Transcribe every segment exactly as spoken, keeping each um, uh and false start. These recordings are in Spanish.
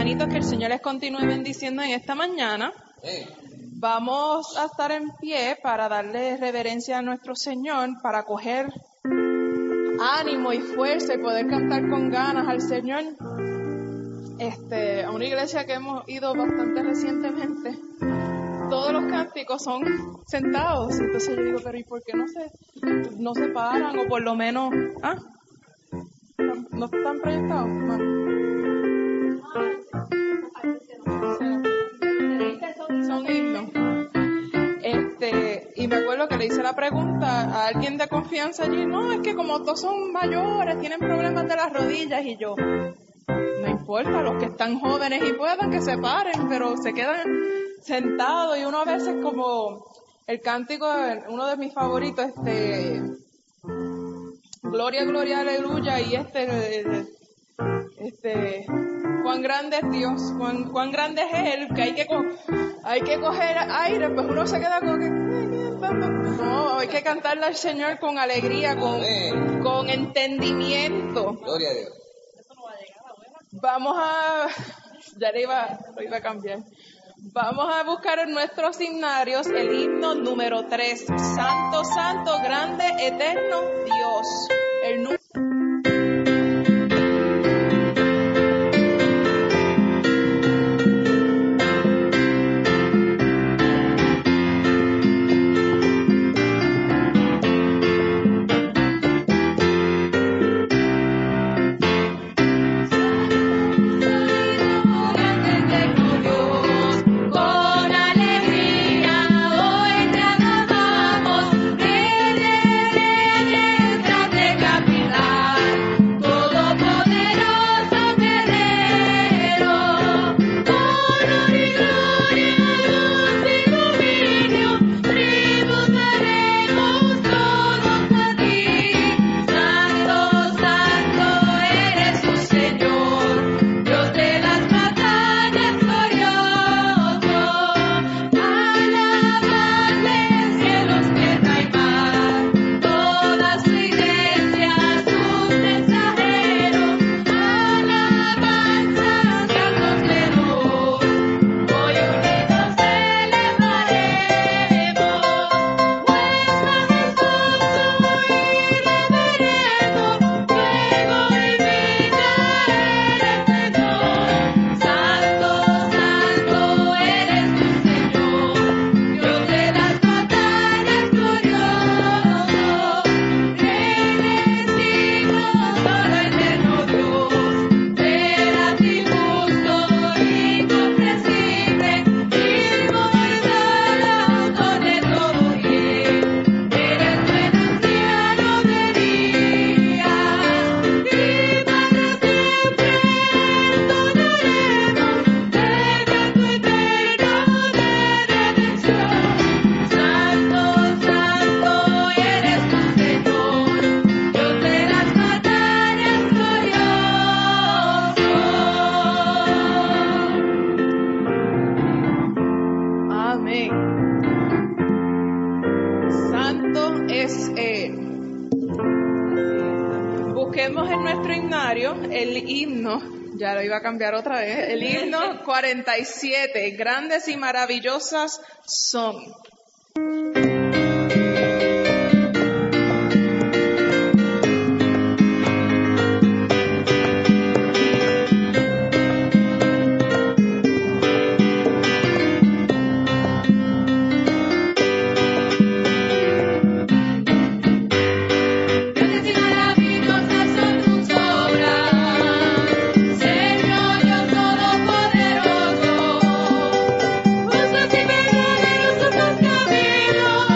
hermanitos, que el Señor les continúe bendiciendo en esta mañana. Vamos a estar en pie para darle reverencia a nuestro Señor, para coger ánimo y fuerza y poder cantar con ganas al Señor. Este, a una iglesia que hemos ido bastante recientemente, todos los cánticos son sentados. Entonces yo digo, pero ¿y por qué no se, no se paran? O por lo menos, ¿ah? ¿No están proyectados? No. Son himnos. Este, y me acuerdo que le hice la pregunta a alguien de confianza allí, no, es que como todos son mayores, tienen problemas de las rodillas, y yo, no importa, los que están jóvenes y puedan que se paren, pero se quedan sentados. Y uno a veces, como el cántico, uno de mis favoritos, este, Gloria, Gloria, Aleluya, y este, este, cuán grande es Dios, cuán, cuán grande es Él, que hay que, co- hay que coger aire, pues uno se queda con que, no, hay que cantarle al Señor con alegría, con, con entendimiento. Gloria a Dios. Vamos a, ya le iba, lo iba a cambiar. Vamos a buscar en nuestros himnarios el himno número tres. Santo, santo, grande, eterno Dios. El número el himno, ya lo iba a cambiar otra vez, el himno cuarenta y siete, grandes y maravillosas son. Verdaderos tus caminos.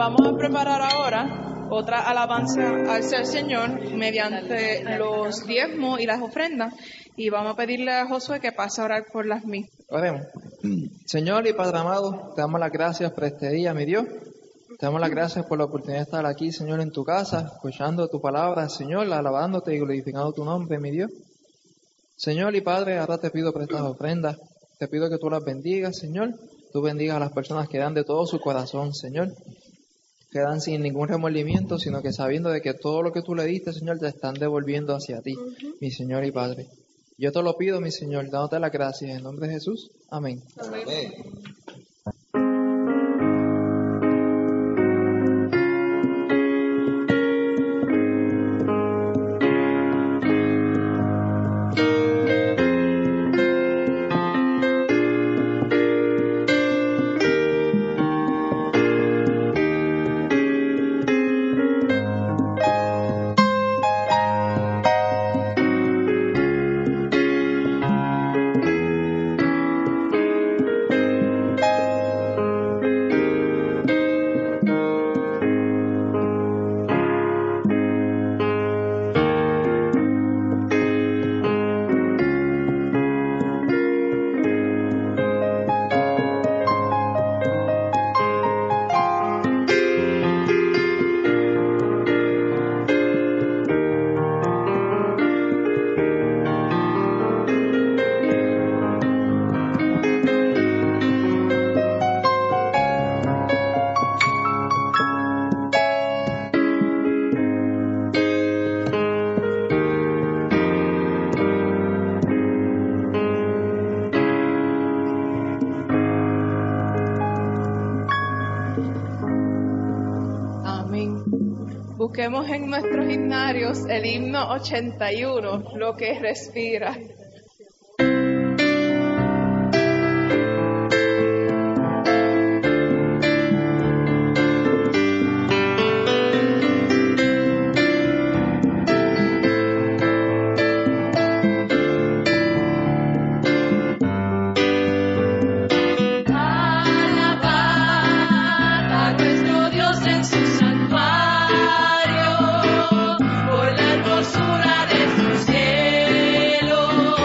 vamos a preparar ahora otra alabanza al Señor mediante los diezmos y las ofrendas. Y vamos a pedirle a Josué que pase a orar por las mismas. Oremos. Señor y Padre amado, te damos las gracias por este día, mi Dios. Te damos las gracias por la oportunidad de estar aquí, Señor, en tu casa, escuchando tu palabra, Señor, alabándote y glorificando tu nombre, mi Dios. Señor y Padre, ahora te pido por estas ofrendas, te pido que tú las bendigas, Señor. Tú bendigas a las personas que dan de todo su corazón, Señor. Que dan sin ningún remordimiento, sino que sabiendo de que todo lo que tú le diste, Señor, te están devolviendo hacia ti, uh-huh. mi Señor y Padre. Yo te lo pido, mi Señor, dándote las gracias en nombre de Jesús. Amén. Amén. Amén. Busquemos en nuestros himnarios el himno ochenta y uno, Lo que respira. Por la hermosura de su cielo.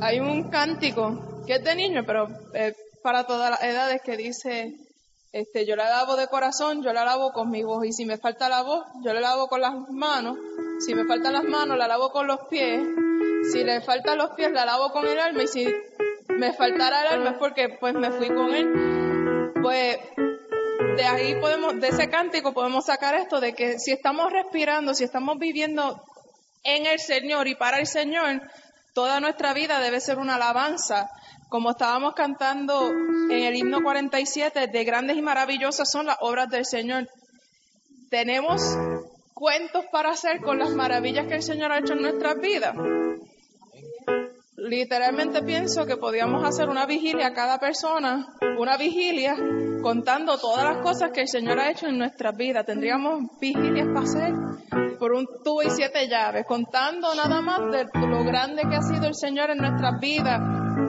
hay un cántico que es de niño, pero eh, para todas las edades, que dice, este, yo la alabo de corazón, yo la alabo con mi voz, y si me falta la voz, yo la alabo con las manos, si me faltan las manos, la alabo con los pies, si le faltan los pies, la alabo con el alma, y si me faltara el alma es porque pues me fui con él. Pues de ahí podemos, de ese cántico podemos sacar esto, de que si estamos respirando, si estamos viviendo en el Señor y para el Señor, toda nuestra vida debe ser una alabanza. Como estábamos cantando en el himno cuarenta y siete, de grandes y maravillosas son las obras del Señor. Tenemos cuentos para hacer con las maravillas que el Señor ha hecho en nuestras vidas. Literalmente pienso que podíamos hacer una vigilia cada persona, una vigilia contando todas las cosas que el Señor ha hecho en nuestras vidas. Tendríamos vigilias para hacer por un tubo y siete llaves, contando nada más de lo grande que ha sido el Señor en nuestras vidas.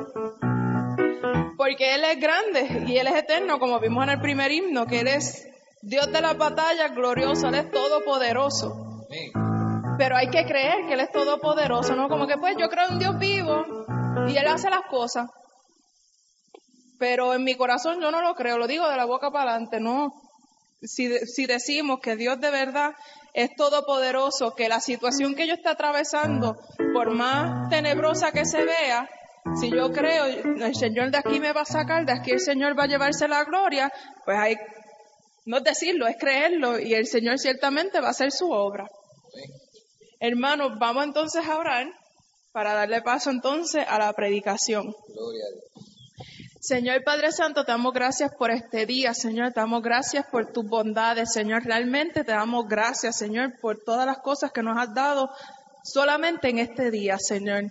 Porque Él es grande y Él es eterno, como vimos en el primer himno, que Él es Dios de las batallas, glorioso, Él es todopoderoso. Pero hay que creer que Él es todopoderoso, ¿no? Como que pues yo creo en Dios vivo y Él hace las cosas. Pero en mi corazón yo no lo creo, lo digo de la boca para adelante, ¿no? Si, si decimos que Dios de verdad es todopoderoso, que la situación que yo esté atravesando, por más tenebrosa que se vea, si yo creo, el Señor de aquí me va a sacar, de aquí el Señor va a llevarse la gloria, pues hay, no es decirlo, es creerlo, y el Señor ciertamente va a hacer su obra. Hermanos, vamos entonces a orar para darle paso entonces a la predicación. Gloria a Dios. Señor Padre Santo, te damos gracias por este día, Señor, te damos gracias por tus bondades, Señor, realmente te damos gracias, Señor, por todas las cosas que nos has dado solamente en este día, Señor.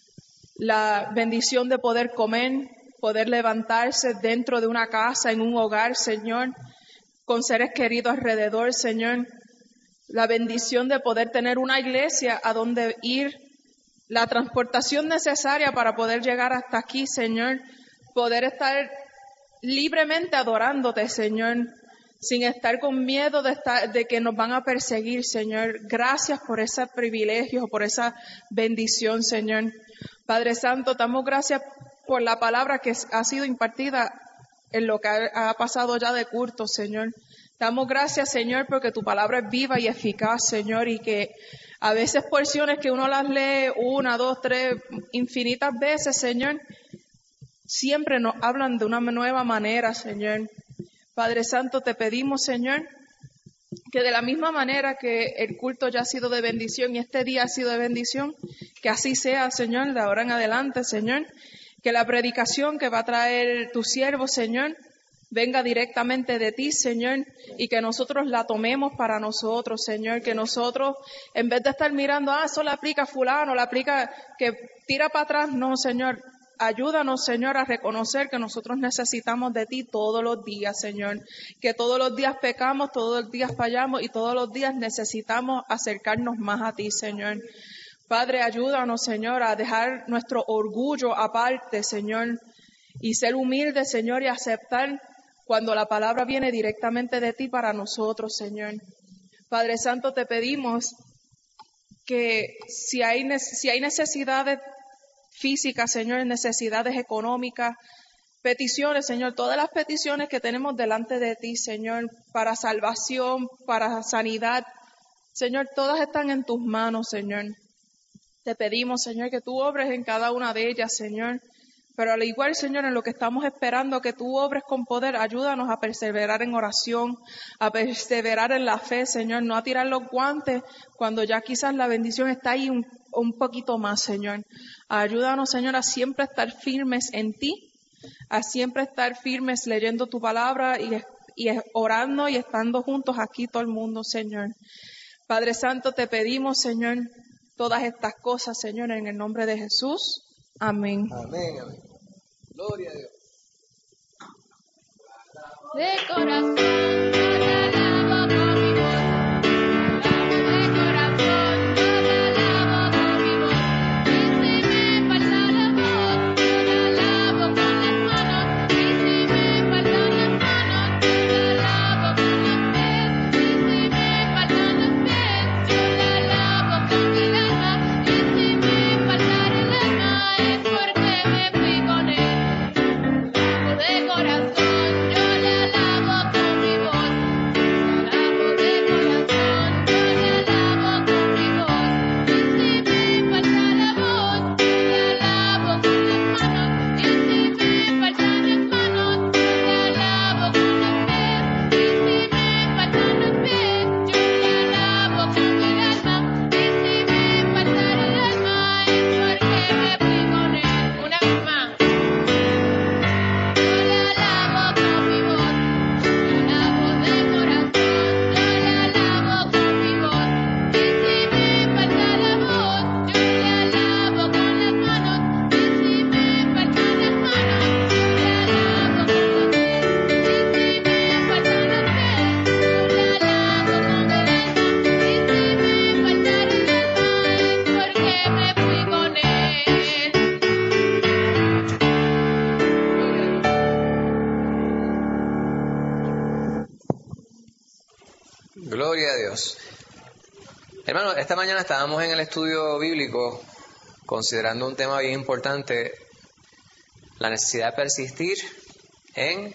La bendición de poder comer, poder levantarse dentro de una casa, en un hogar, Señor, con seres queridos alrededor, Señor. La bendición de poder tener una iglesia a donde ir, la transportación necesaria para poder llegar hasta aquí, Señor. Poder estar libremente adorándote, Señor, sin estar con miedo de, estar, de que nos van a perseguir, Señor. Gracias por ese privilegio, por esa bendición, Señor. Padre Santo, damos gracias por la palabra que ha sido impartida en lo que ha pasado ya de culto, Señor. Damos gracias, Señor, porque tu palabra es viva y eficaz, Señor, y que a veces porciones que uno las lee una, dos, tres, infinitas veces, Señor, siempre nos hablan de una nueva manera, Señor. Padre Santo, te pedimos, Señor, que de la misma manera que el culto ya ha sido de bendición y este día ha sido de bendición, que así sea, Señor, de ahora en adelante, Señor. Que la predicación que va a traer tu siervo, Señor, venga directamente de ti, Señor, y que nosotros la tomemos para nosotros, Señor. Que nosotros, en vez de estar mirando, ah, eso le aplica a fulano, le aplica que tira para atrás, no, Señor. Ayúdanos, Señor, a reconocer que nosotros necesitamos de ti todos los días, Señor. Que todos los días pecamos, todos los días fallamos y todos los días necesitamos acercarnos más a ti, Señor. Padre, ayúdanos, Señor, a dejar nuestro orgullo aparte, Señor, y ser humildes, Señor, y aceptar cuando la palabra viene directamente de ti para nosotros, Señor. Padre Santo, te pedimos que si hay, si hay necesidades físicas, Señor, necesidades económicas, peticiones, Señor, todas las peticiones que tenemos delante de ti, Señor, para salvación, para sanidad, Señor, todas están en tus manos, Señor. Te pedimos, Señor, que tú obres en cada una de ellas, Señor. Pero al igual, Señor, en lo que estamos esperando que tú obres con poder, ayúdanos a perseverar en oración, a perseverar en la fe, Señor, no a tirar los guantes cuando ya quizás la bendición está ahí un, un poquito más, Señor. Ayúdanos, Señor, a siempre estar firmes en ti, a siempre estar firmes leyendo tu palabra y, y orando y estando juntos aquí todo el mundo, Señor. Padre Santo, te pedimos, Señor, todas estas cosas, Señor, en el nombre de Jesús. Amén. Amén, amén. Gloria a Dios. De corazón, yo te alabo con mi voz. De corazón, yo te alabo con mi voz. Y si me falta la voz, yo te alabo con las manos. Y si me faltan las manos, yo te alabo con los pies. Y si me faltan los pies, yo te alabo con el alma. Y si me faltara el alma, es porque Gloria a Dios. Hermano, esta mañana estábamos en el estudio bíblico considerando un tema bien importante, la necesidad de persistir en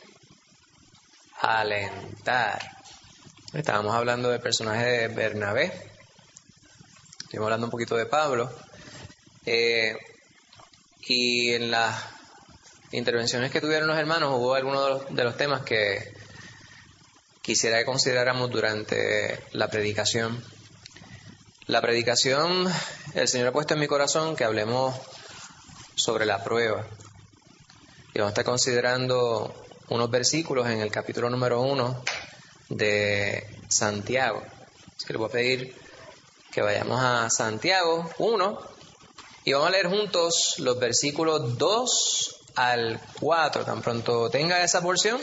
alentar. Estábamos hablando del personaje de Bernabé, estuvimos hablando un poquito de Pablo, eh, y en las intervenciones que tuvieron los hermanos hubo algunos de los, de los temas que quisiera que consideráramos durante la predicación. La predicación, el Señor ha puesto en mi corazón que hablemos sobre la prueba. Y vamos a estar considerando unos versículos en el capítulo número uno de Santiago. Así que les voy a pedir que vayamos a Santiago uno y vamos a leer juntos los versículos dos al cuatro. Tan pronto tenga esa porción,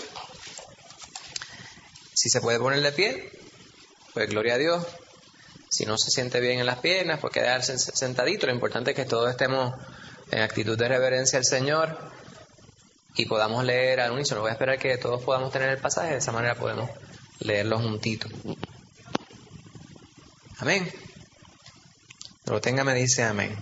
si se puede poner de pie, pues gloria a Dios. Si no se siente bien en las piernas, pues quedarse sentadito. Lo importante es que todos estemos en actitud de reverencia al Señor y podamos leer al unísono. Voy a esperar que todos podamos tener el pasaje, de esa manera podemos leerlo juntito. Amén. No lo tenga, me dice amén.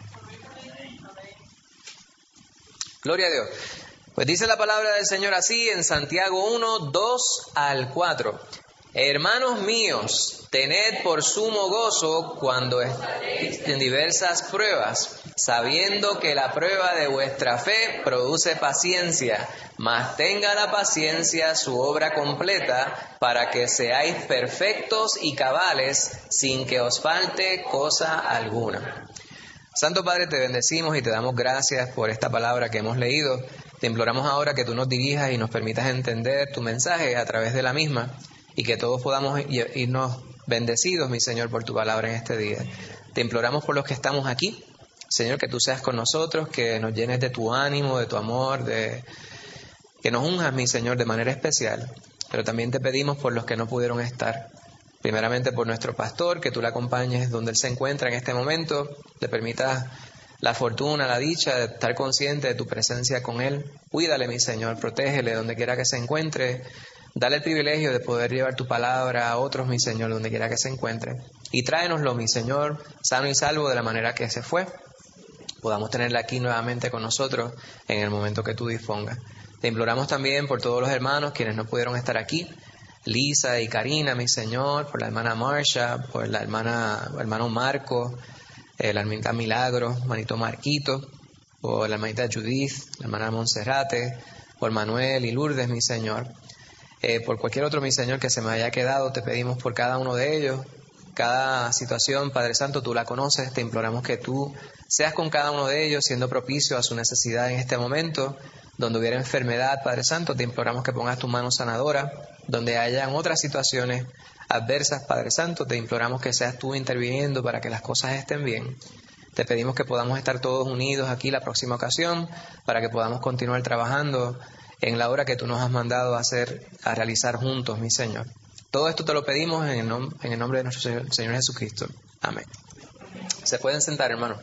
Gloria a Dios. Pues dice la palabra del Señor así en Santiago uno, dos al cuatro. Hermanos míos, tened por sumo gozo cuando estéis en diversas pruebas, sabiendo que la prueba de vuestra fe produce paciencia, mas tenga la paciencia su obra completa, para que seáis perfectos y cabales, sin que os falte cosa alguna. Santo Padre, te bendecimos y te damos gracias por esta palabra que hemos leído. Te imploramos ahora que tú nos dirijas y nos permitas entender tu mensaje a través de la misma, y que todos podamos irnos bendecidos, mi Señor, por tu palabra en este día. Te imploramos por los que estamos aquí, Señor, que tú seas con nosotros, que nos llenes de tu ánimo, de tu amor, de que nos unjas, mi Señor, de manera especial. Pero también te pedimos por los que no pudieron estar. Primeramente por nuestro pastor, que tú le acompañes donde él se encuentra en este momento, le permitas la fortuna, la dicha de estar consciente de tu presencia con él. Cuídale, mi Señor, protégele donde quiera que se encuentre. Dale el privilegio de poder llevar tu palabra a otros, mi Señor, donde quiera que se encuentre. Y tráenoslo, mi Señor, sano y salvo de la manera que se fue. Podamos tenerla aquí nuevamente con nosotros en el momento que tú dispongas. Te imploramos también por todos los hermanos quienes no pudieron estar aquí. Lisa y Karina, mi Señor, por la hermana Marsha, por la hermana, el hermano Marco, eh, la hermanita Milagro, hermanito Marquito, por la hermanita Judith, la hermana Monserrate, por Manuel y Lourdes, mi Señor. Eh, por cualquier otro, mi Señor, que se me haya quedado, te pedimos por cada uno de ellos, cada situación, Padre Santo, tú la conoces, te imploramos que tú seas con cada uno de ellos, siendo propicio a su necesidad en este momento. Donde hubiera enfermedad, Padre Santo, te imploramos que pongas tu mano sanadora. Donde hayan otras situaciones adversas, Padre Santo, te imploramos que seas tú interviniendo para que las cosas estén bien. Te pedimos que podamos estar todos unidos aquí la próxima ocasión, para que podamos continuar trabajando en la obra que tú nos has mandado a hacer, a realizar juntos, mi Señor. Todo esto te lo pedimos en el, nom- en el nombre de nuestro Señor, Señor Jesucristo. Amén. Se pueden sentar, hermano.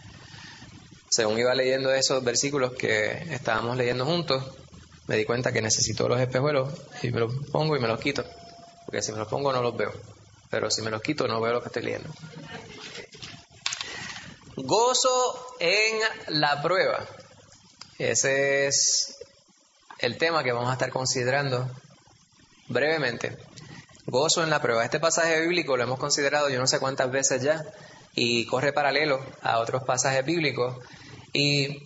Según iba leyendo esos versículos que estábamos leyendo juntos, me di cuenta que necesito los espejuelos y me los pongo y me los quito. Porque si me los pongo no los veo. Pero si me los quito no veo lo que estoy leyendo. Gozo en la prueba. Ese es el tema que vamos a estar considerando brevemente. Gozo en la prueba. Este pasaje bíblico lo hemos considerado yo no sé cuántas veces ya y corre paralelo a otros pasajes bíblicos. Y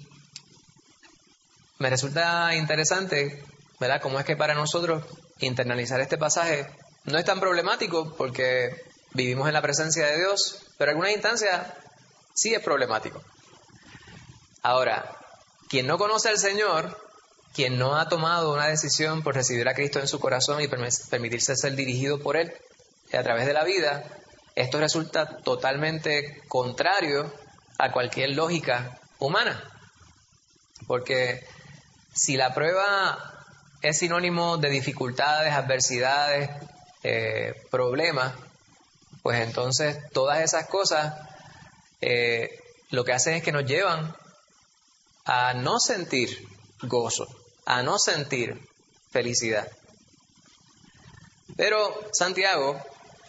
me resulta interesante, ¿verdad?, cómo es que para nosotros internalizar este pasaje no es tan problemático porque vivimos en la presencia de Dios, pero en algunas instancias sí es problemático. Ahora, quien no conoce al Señor, quien no ha tomado una decisión por recibir a Cristo en su corazón y permitirse ser dirigido por Él a través de la vida, esto resulta totalmente contrario a cualquier lógica humana. Porque si la prueba es sinónimo de dificultades, adversidades, eh, problemas, pues entonces todas esas cosas eh, lo que hacen es que nos llevan a no sentir gozo, a no sentir felicidad. Pero Santiago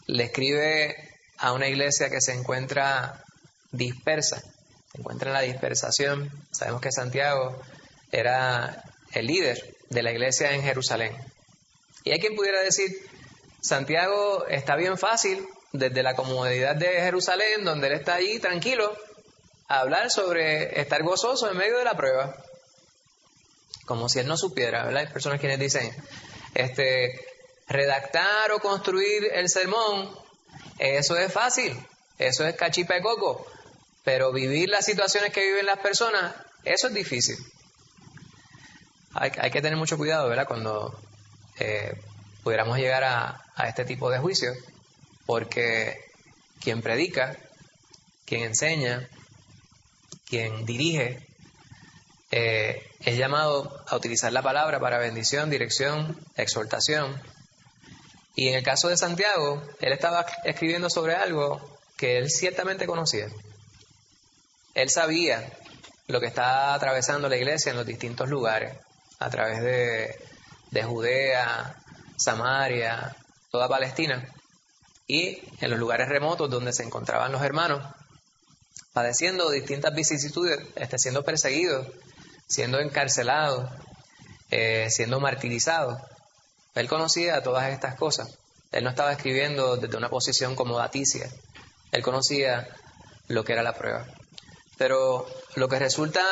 le escribe a una iglesia que se encuentra dispersa, se encuentra en la dispersación. Sabemos que Santiago era el líder de la iglesia en Jerusalén. Y hay quien pudiera decir, Santiago está bien fácil, desde la comodidad de Jerusalén, donde él está allí tranquilo, a hablar sobre estar gozoso en medio de la prueba. Como si él no supiera, ¿verdad? Hay personas quienes dicen, este, redactar o construir el sermón, eso es fácil, eso es cachipa de coco, pero vivir las situaciones que viven las personas, eso es difícil. Hay, hay que tener mucho cuidado, ¿verdad? Cuando eh, pudiéramos llegar a, a este tipo de juicios, porque quien predica, quien enseña, quien dirige, eh, es llamado a utilizar la palabra para bendición, dirección, exhortación. Y en el caso de Santiago, él estaba escribiendo sobre algo que él ciertamente conocía. Él sabía lo que estaba atravesando la iglesia en los distintos lugares, a través de, de Judea, Samaria, toda Palestina, y en los lugares remotos donde se encontraban los hermanos, padeciendo distintas vicisitudes, este, siendo perseguidos, siendo encarcelados, eh, siendo martirizados. Él conocía todas estas cosas. Él no estaba escribiendo desde una posición comodaticia. Él conocía lo que era la prueba. Pero lo que resulta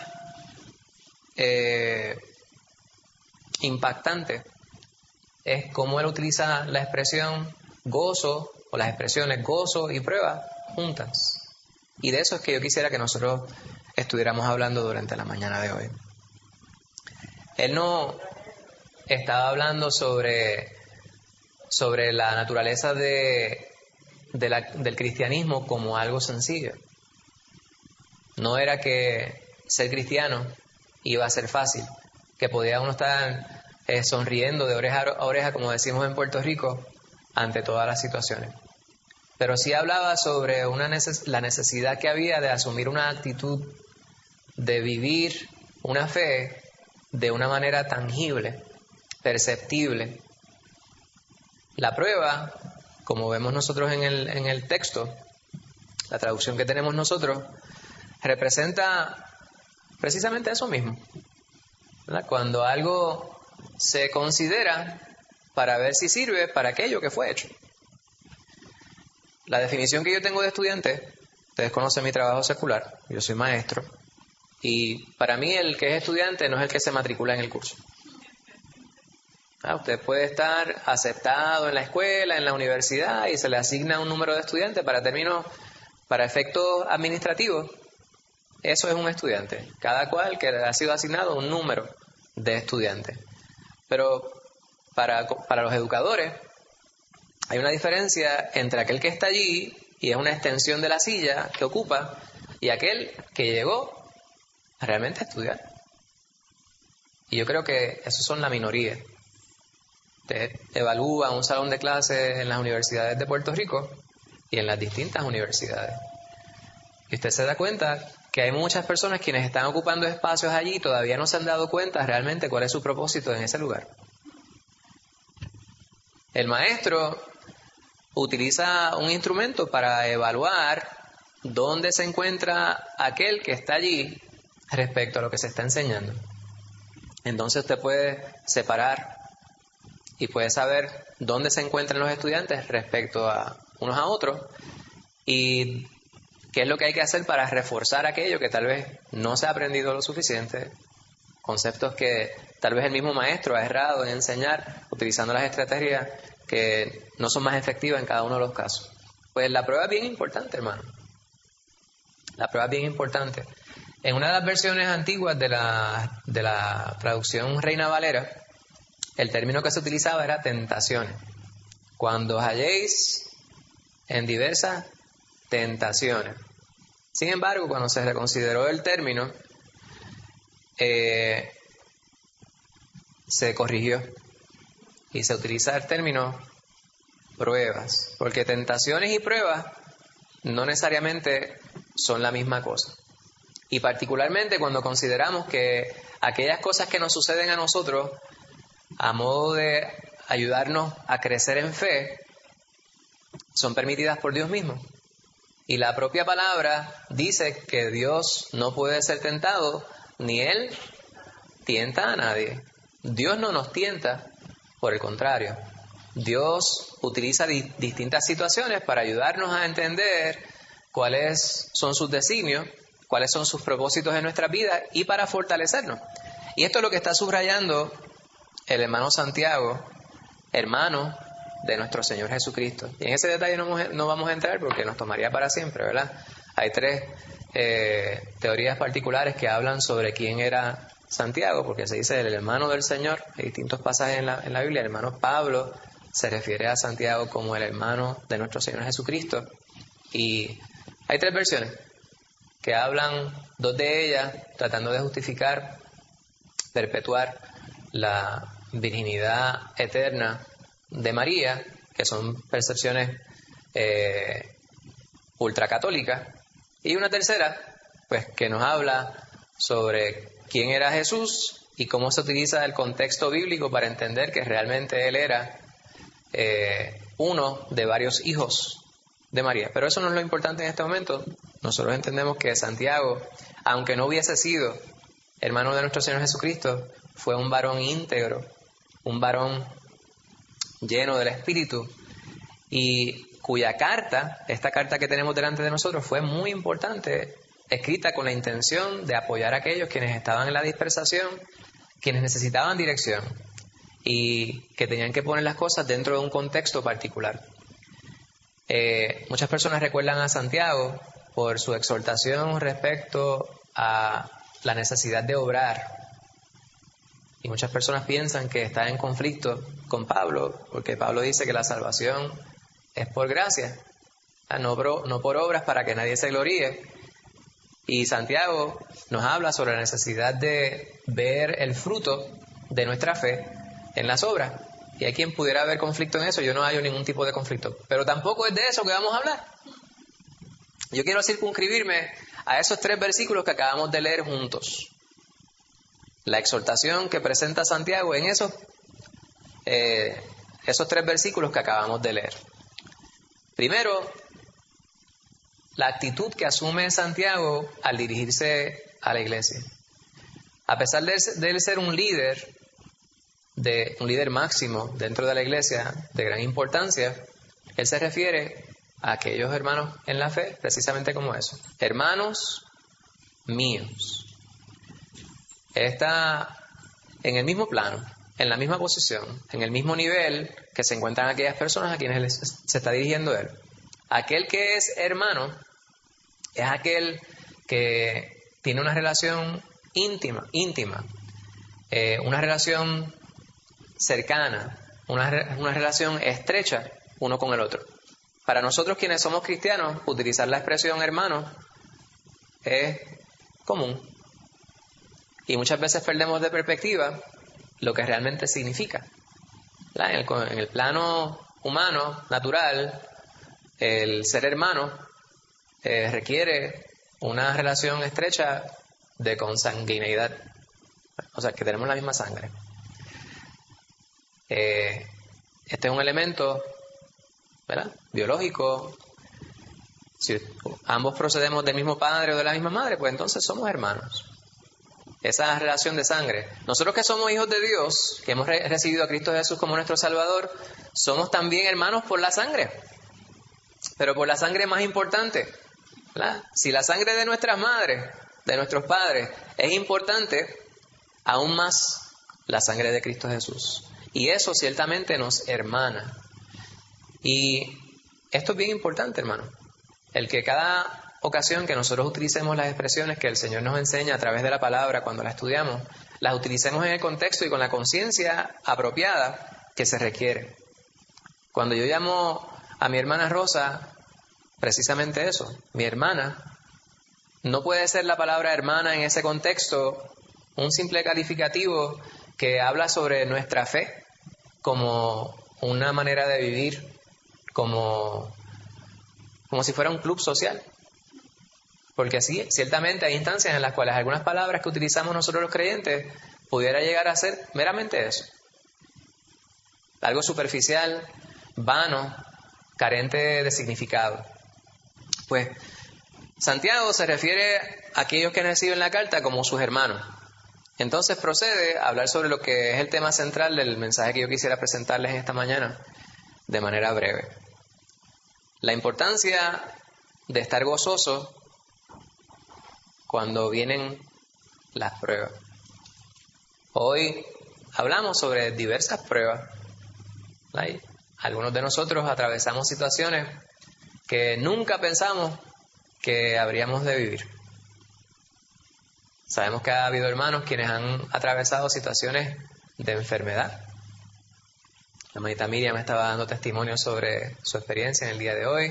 eh, impactante es cómo él utiliza la expresión gozo, o las expresiones gozo y prueba juntas. Y de eso es que yo quisiera que nosotros estuviéramos hablando durante la mañana de hoy. Él no estaba hablando sobre, sobre la naturaleza de, de la, del cristianismo como algo sencillo. No era que ser cristiano iba a ser fácil, que podía uno estar eh, sonriendo de oreja a oreja, como decimos en Puerto Rico, ante todas las situaciones. Pero sí hablaba sobre una neces- la necesidad que había de asumir una actitud, de vivir una fe de una manera tangible, perceptible. La prueba, como vemos nosotros en el, en el texto, la traducción que tenemos nosotros, representa precisamente eso mismo, ¿verdad? Cuando algo se considera para ver si sirve para aquello que fue hecho. La definición que yo tengo de estudiante, ustedes conocen mi trabajo secular, yo soy maestro, y para mí el que es estudiante no es el que se matricula en el curso. Ah, usted puede estar aceptado en la escuela, en la universidad, y se le asigna un número de estudiantes para términos, para efectos administrativos. Eso es un estudiante, cada cual que le ha sido asignado un número de estudiantes. Pero para, para los educadores hay una diferencia entre aquel que está allí y es una extensión de la silla que ocupa y aquel que llegó a realmente estudiar. Y yo creo que esos son la minoría. Usted evalúa un salón de clases en las universidades de Puerto Rico y en las distintas universidades. Y usted se da cuenta que hay muchas personas quienes están ocupando espacios allí y todavía no se han dado cuenta realmente cuál es su propósito en ese lugar. El maestro utiliza un instrumento para evaluar dónde se encuentra aquel que está allí respecto a lo que se está enseñando. Entonces usted puede separar y puede saber dónde se encuentran los estudiantes respecto a unos a otros y qué es lo que hay que hacer para reforzar aquello que tal vez no se ha aprendido lo suficiente, conceptos que tal vez el mismo maestro ha errado en enseñar, utilizando las estrategias que no son más efectivas en cada uno de los casos. Pues la prueba es bien importante, hermano. La prueba es bien importante. En una de las versiones antiguas de la, de la traducción Reina Valera, el término que se utilizaba era tentaciones. Cuando halléis en diversas tentaciones. Sin embargo, cuando se reconsideró el término, eh, se corrigió y se utiliza el término pruebas, porque tentaciones y pruebas no necesariamente son la misma cosa. Y particularmente cuando consideramos que aquellas cosas que nos suceden a nosotros a modo de ayudarnos a crecer en fe, son permitidas por Dios mismo. Y la propia palabra dice que Dios no puede ser tentado, ni Él tienta a nadie. Dios no nos tienta, por el contrario. Dios utiliza di- distintas situaciones para ayudarnos a entender cuáles son sus designios, cuáles son sus propósitos en nuestra vida y para fortalecernos. Y esto es lo que está subrayando el hermano Santiago, hermano de nuestro Señor Jesucristo. Y en ese detalle no, no vamos a entrar porque nos tomaría para siempre, ¿verdad? Hay tres eh, teorías particulares que hablan sobre quién era Santiago, porque se dice el hermano del Señor. Hay distintos pasajes en la, en la Biblia. El hermano Pablo se refiere a Santiago como el hermano de nuestro Señor Jesucristo. Y hay tres versiones que hablan, dos de ellas tratando de justificar, perpetuar la virginidad eterna de María, que son percepciones eh, ultracatólicas, y una tercera, pues que nos habla sobre quién era Jesús y cómo se utiliza el contexto bíblico para entender que realmente él era eh, uno de varios hijos de María. Pero eso no es lo importante en este momento. Nosotros entendemos que Santiago, aunque no hubiese sido hermano de nuestro Señor Jesucristo, fue un varón íntegro, un varón lleno del Espíritu, y cuya carta, esta carta que tenemos delante de nosotros, fue muy importante, escrita con la intención de apoyar a aquellos quienes estaban en la dispersación, quienes necesitaban dirección y que tenían que poner las cosas dentro de un contexto particular. Eh, muchas personas recuerdan a Santiago por su exhortación respecto a la necesidad de obrar. Y muchas personas piensan que está en conflicto con Pablo, porque Pablo dice que la salvación es por gracia, no por, no por obras para que nadie se gloríe. Y Santiago nos habla sobre la necesidad de ver el fruto de nuestra fe en las obras. Y hay quien pudiera ver conflicto en eso, yo no hallo ningún tipo de conflicto. Pero tampoco es de eso que vamos a hablar. Yo quiero circunscribirme a esos tres versículos que acabamos de leer juntos. La exhortación que presenta Santiago en esos, eh, esos tres versículos que acabamos de leer. Primero, la actitud que asume Santiago al dirigirse a la iglesia. A pesar de, de él ser un líder, de un líder máximo dentro de la iglesia, de gran importancia, él se refiere a aquellos hermanos en la fe, precisamente como eso. Hermanos míos. Está en el mismo plano, en la misma posición, en el mismo nivel que se encuentran aquellas personas a quienes se está dirigiendo él. Aquel que es hermano es aquel que tiene una relación íntima, íntima, eh, una relación cercana, una, una relación estrecha uno con el otro. Para nosotros quienes somos cristianos, utilizar la expresión hermano es común. Y muchas veces perdemos de perspectiva lo que realmente significa. En el, en el plano humano, natural, el ser hermano eh, requiere una relación estrecha de consanguineidad. O sea, que tenemos la misma sangre. Eh, este es un elemento, ¿verdad?, biológico. Si ambos procedemos del mismo padre o de la misma madre, pues entonces somos hermanos. Esa relación de sangre. Nosotros que somos hijos de Dios, que hemos re- recibido a Cristo Jesús como nuestro Salvador, somos también hermanos por la sangre. Pero por la sangre más importante, ¿verdad? Si la sangre de nuestras madres, de nuestros padres, es importante, aún más la sangre de Cristo Jesús. Y eso ciertamente nos hermana. Y esto es bien importante, hermano. El que cada ocasión que nosotros utilicemos las expresiones que el Señor nos enseña a través de la palabra cuando la estudiamos, las utilicemos en el contexto y con la conciencia apropiada que se requiere. Cuando yo llamo a mi hermana Rosa, precisamente eso, mi hermana, no puede ser la palabra hermana en ese contexto un simple calificativo que habla sobre nuestra fe como una manera de vivir, como, como si fuera un club social. Porque sí, ciertamente hay instancias en las cuales algunas palabras que utilizamos nosotros los creyentes pudiera llegar a ser meramente eso. Algo superficial, vano, carente de significado. Pues Santiago se refiere a aquellos que reciben la carta como sus hermanos. Entonces procede a hablar sobre lo que es el tema central del mensaje que yo quisiera presentarles esta mañana de manera breve. La importancia de estar gozoso cuando vienen las pruebas. Hoy hablamos sobre diversas pruebas. ¿Right? Algunos de nosotros atravesamos situaciones que nunca pensamos que habríamos de vivir. Sabemos que ha habido hermanos quienes han atravesado situaciones de enfermedad. La hermanita Miriam me estaba dando testimonio sobre su experiencia en el día de hoy.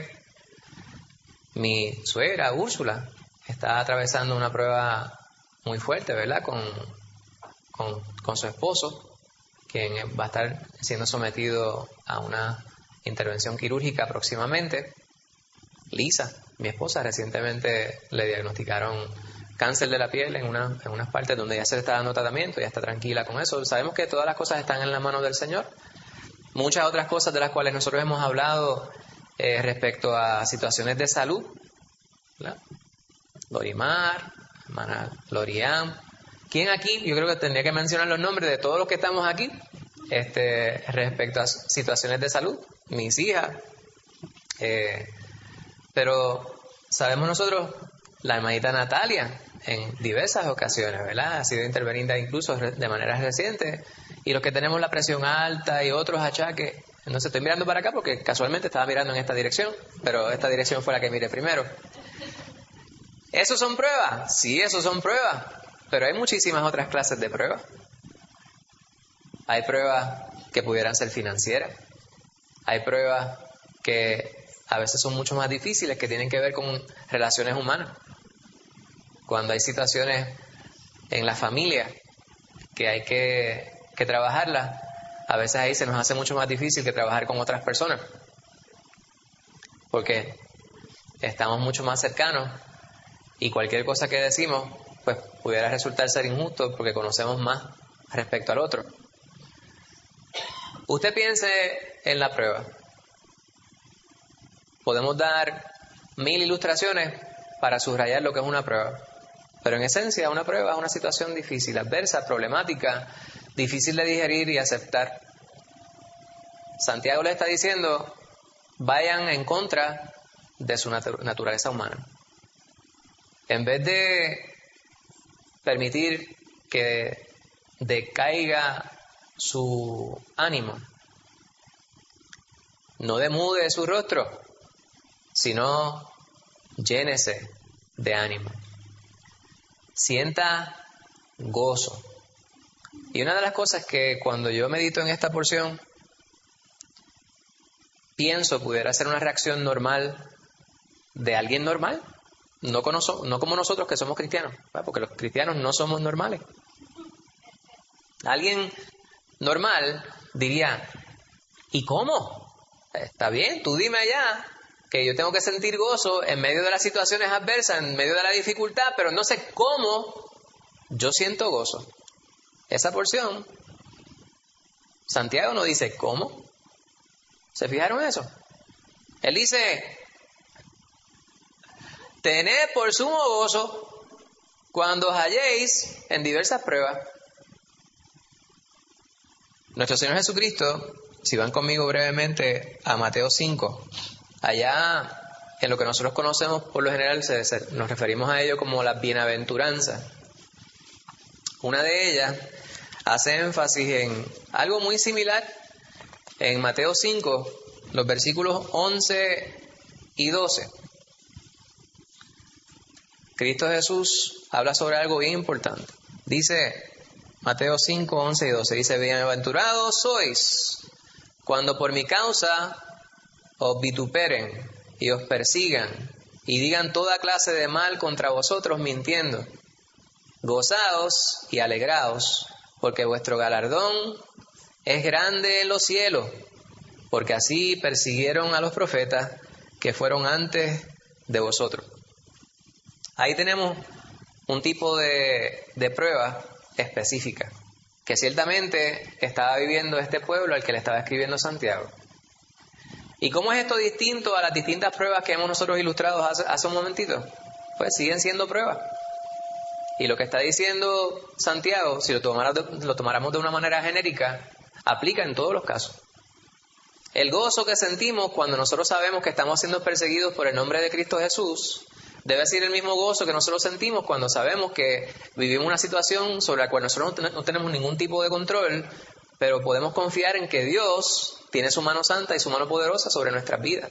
Mi suegra, Úrsula, está atravesando una prueba muy fuerte, ¿verdad? Con, con, con su esposo, quien va a estar siendo sometido a una intervención quirúrgica próximamente. Lisa, mi esposa, recientemente le diagnosticaron cáncer de la piel en, una, en unas partes donde ya se le está dando tratamiento, ya está tranquila con eso. Sabemos que todas las cosas están en la mano del Señor. Muchas otras cosas de las cuales nosotros hemos hablado eh, respecto a situaciones de salud, ¿verdad? Lorimar, hermana Lorian. ¿Quién aquí? Yo creo que tendría que mencionar los nombres de todos los que estamos aquí este, respecto a situaciones de salud. Mis hijas. Eh, pero sabemos nosotros, la hermanita Natalia, en diversas ocasiones, ¿verdad? Ha sido intervenida incluso de manera reciente. Y los que tenemos la presión alta y otros achaques. Entonces estoy mirando para acá porque casualmente estaba mirando en esta dirección, pero esta dirección fue la que miré primero. ¿Esos son pruebas? Sí, esos son pruebas. Pero hay muchísimas otras clases de pruebas. Hay pruebas que pudieran ser financieras. Hay pruebas que a veces son mucho más difíciles, que tienen que ver con relaciones humanas. Cuando hay situaciones en la familia que hay que, que trabajarlas, a veces ahí se nos hace mucho más difícil que trabajar con otras personas. Porque estamos mucho más cercanos y cualquier cosa que decimos pues pudiera resultar ser injusto porque conocemos más respecto al otro. Usted piense en la prueba. Podemos dar mil ilustraciones para subrayar lo que es una prueba. Pero en esencia una prueba es una situación difícil, adversa, problemática, difícil de digerir y aceptar. Santiago le está diciendo, vayan en contra de su natu- naturaleza humana. En vez de permitir que decaiga su ánimo, no demude su rostro, sino llénese de ánimo. Sienta gozo. Y una de las cosas que cuando yo medito en esta porción, pienso pudiera ser una reacción normal de alguien normal, no, con noso- no como nosotros que somos cristianos, ¿verdad? Porque los cristianos no somos normales. Alguien normal diría, ¿y cómo? Está bien, tú dime allá que yo tengo que sentir gozo en medio de las situaciones adversas, en medio de la dificultad, pero no sé cómo yo siento gozo. Esa porción, Santiago no dice cómo. ¿Se fijaron en eso? Él dice, tened por sumo gozo cuando os halléis en diversas pruebas. Nuestro Señor Jesucristo, si van conmigo brevemente a Mateo cinco, allá en lo que nosotros conocemos por lo general se, se, nos referimos a ello como las bienaventuranzas. Una de ellas hace énfasis en algo muy similar en Mateo cinco, los versículos once y doce. Cristo Jesús habla sobre algo bien importante. Dice Mateo cinco, once y doce, dice, bienaventurados sois cuando por mi causa os vituperen y os persigan y digan toda clase de mal contra vosotros mintiendo. Gozaos y alegraos, porque vuestro galardón es grande en los cielos, porque así persiguieron a los profetas que fueron antes de vosotros. Ahí tenemos un tipo de, de prueba específica que ciertamente estaba viviendo este pueblo al que le estaba escribiendo Santiago. ¿Y cómo es esto distinto a las distintas pruebas que hemos nosotros ilustrado hace, hace un momentito? Pues siguen siendo pruebas. Y lo que está diciendo Santiago, si lo, tomara, lo tomáramos de una manera genérica, aplica en todos los casos. El gozo que sentimos cuando nosotros sabemos que estamos siendo perseguidos por el nombre de Cristo Jesús debe ser el mismo gozo que nosotros sentimos cuando sabemos que vivimos una situación sobre la cual nosotros no tenemos ningún tipo de control, pero podemos confiar en que Dios tiene su mano santa y su mano poderosa sobre nuestras vidas.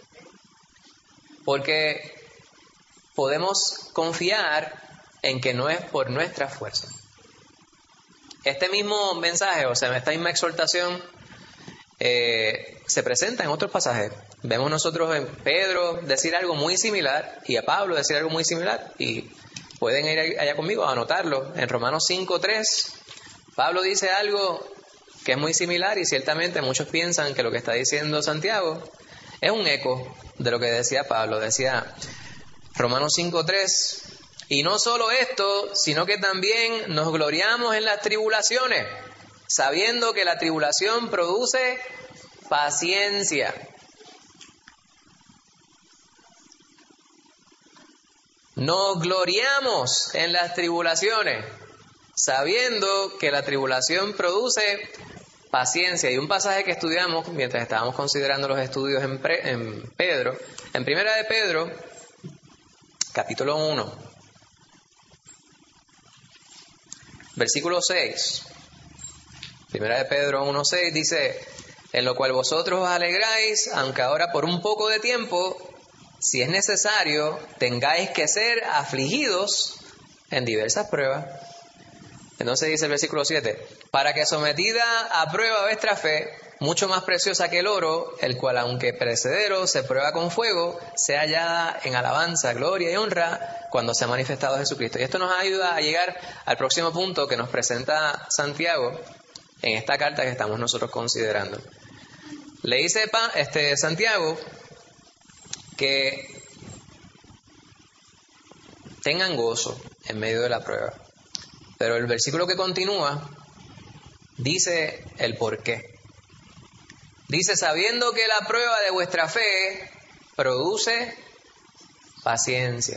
Porque podemos confiar en que no es por nuestra fuerza. Este mismo mensaje, o sea, esta misma exhortación, eh, se presenta en otros pasajes. Vemos nosotros en Pedro decir algo muy similar y a Pablo decir algo muy similar. Y pueden ir allá conmigo a anotarlo. En Romanos cinco tres, Pablo dice algo que es muy similar y ciertamente muchos piensan que lo que está diciendo Santiago es un eco de lo que decía Pablo. Decía Romanos cinco tres, y no solo esto, sino que también nos gloriamos en las tribulaciones, sabiendo que la tribulación produce paciencia. Nos gloriamos en las tribulaciones, sabiendo que la tribulación produce paciencia. Y un pasaje que estudiamos mientras estábamos considerando los estudios en, pre, en Pedro, en Primera de Pedro, capítulo uno, versículo seis. Primera de Pedro uno seis dice: en lo cual vosotros os alegráis, aunque ahora por un poco de tiempo, si es necesario, tengáis que ser afligidos en diversas pruebas. Entonces dice el versículo siete: para que sometida a prueba vuestra fe, mucho más preciosa que el oro, el cual aunque perecedero se prueba con fuego, sea hallada en alabanza, gloria y honra cuando se ha manifestado Jesucristo. Y esto nos ayuda a llegar al próximo punto que nos presenta Santiago en esta carta que estamos nosotros considerando. Le dice este Santiago que tengan gozo en medio de la prueba. Pero el versículo que continúa dice el por qué. Dice: sabiendo que la prueba de vuestra fe produce paciencia.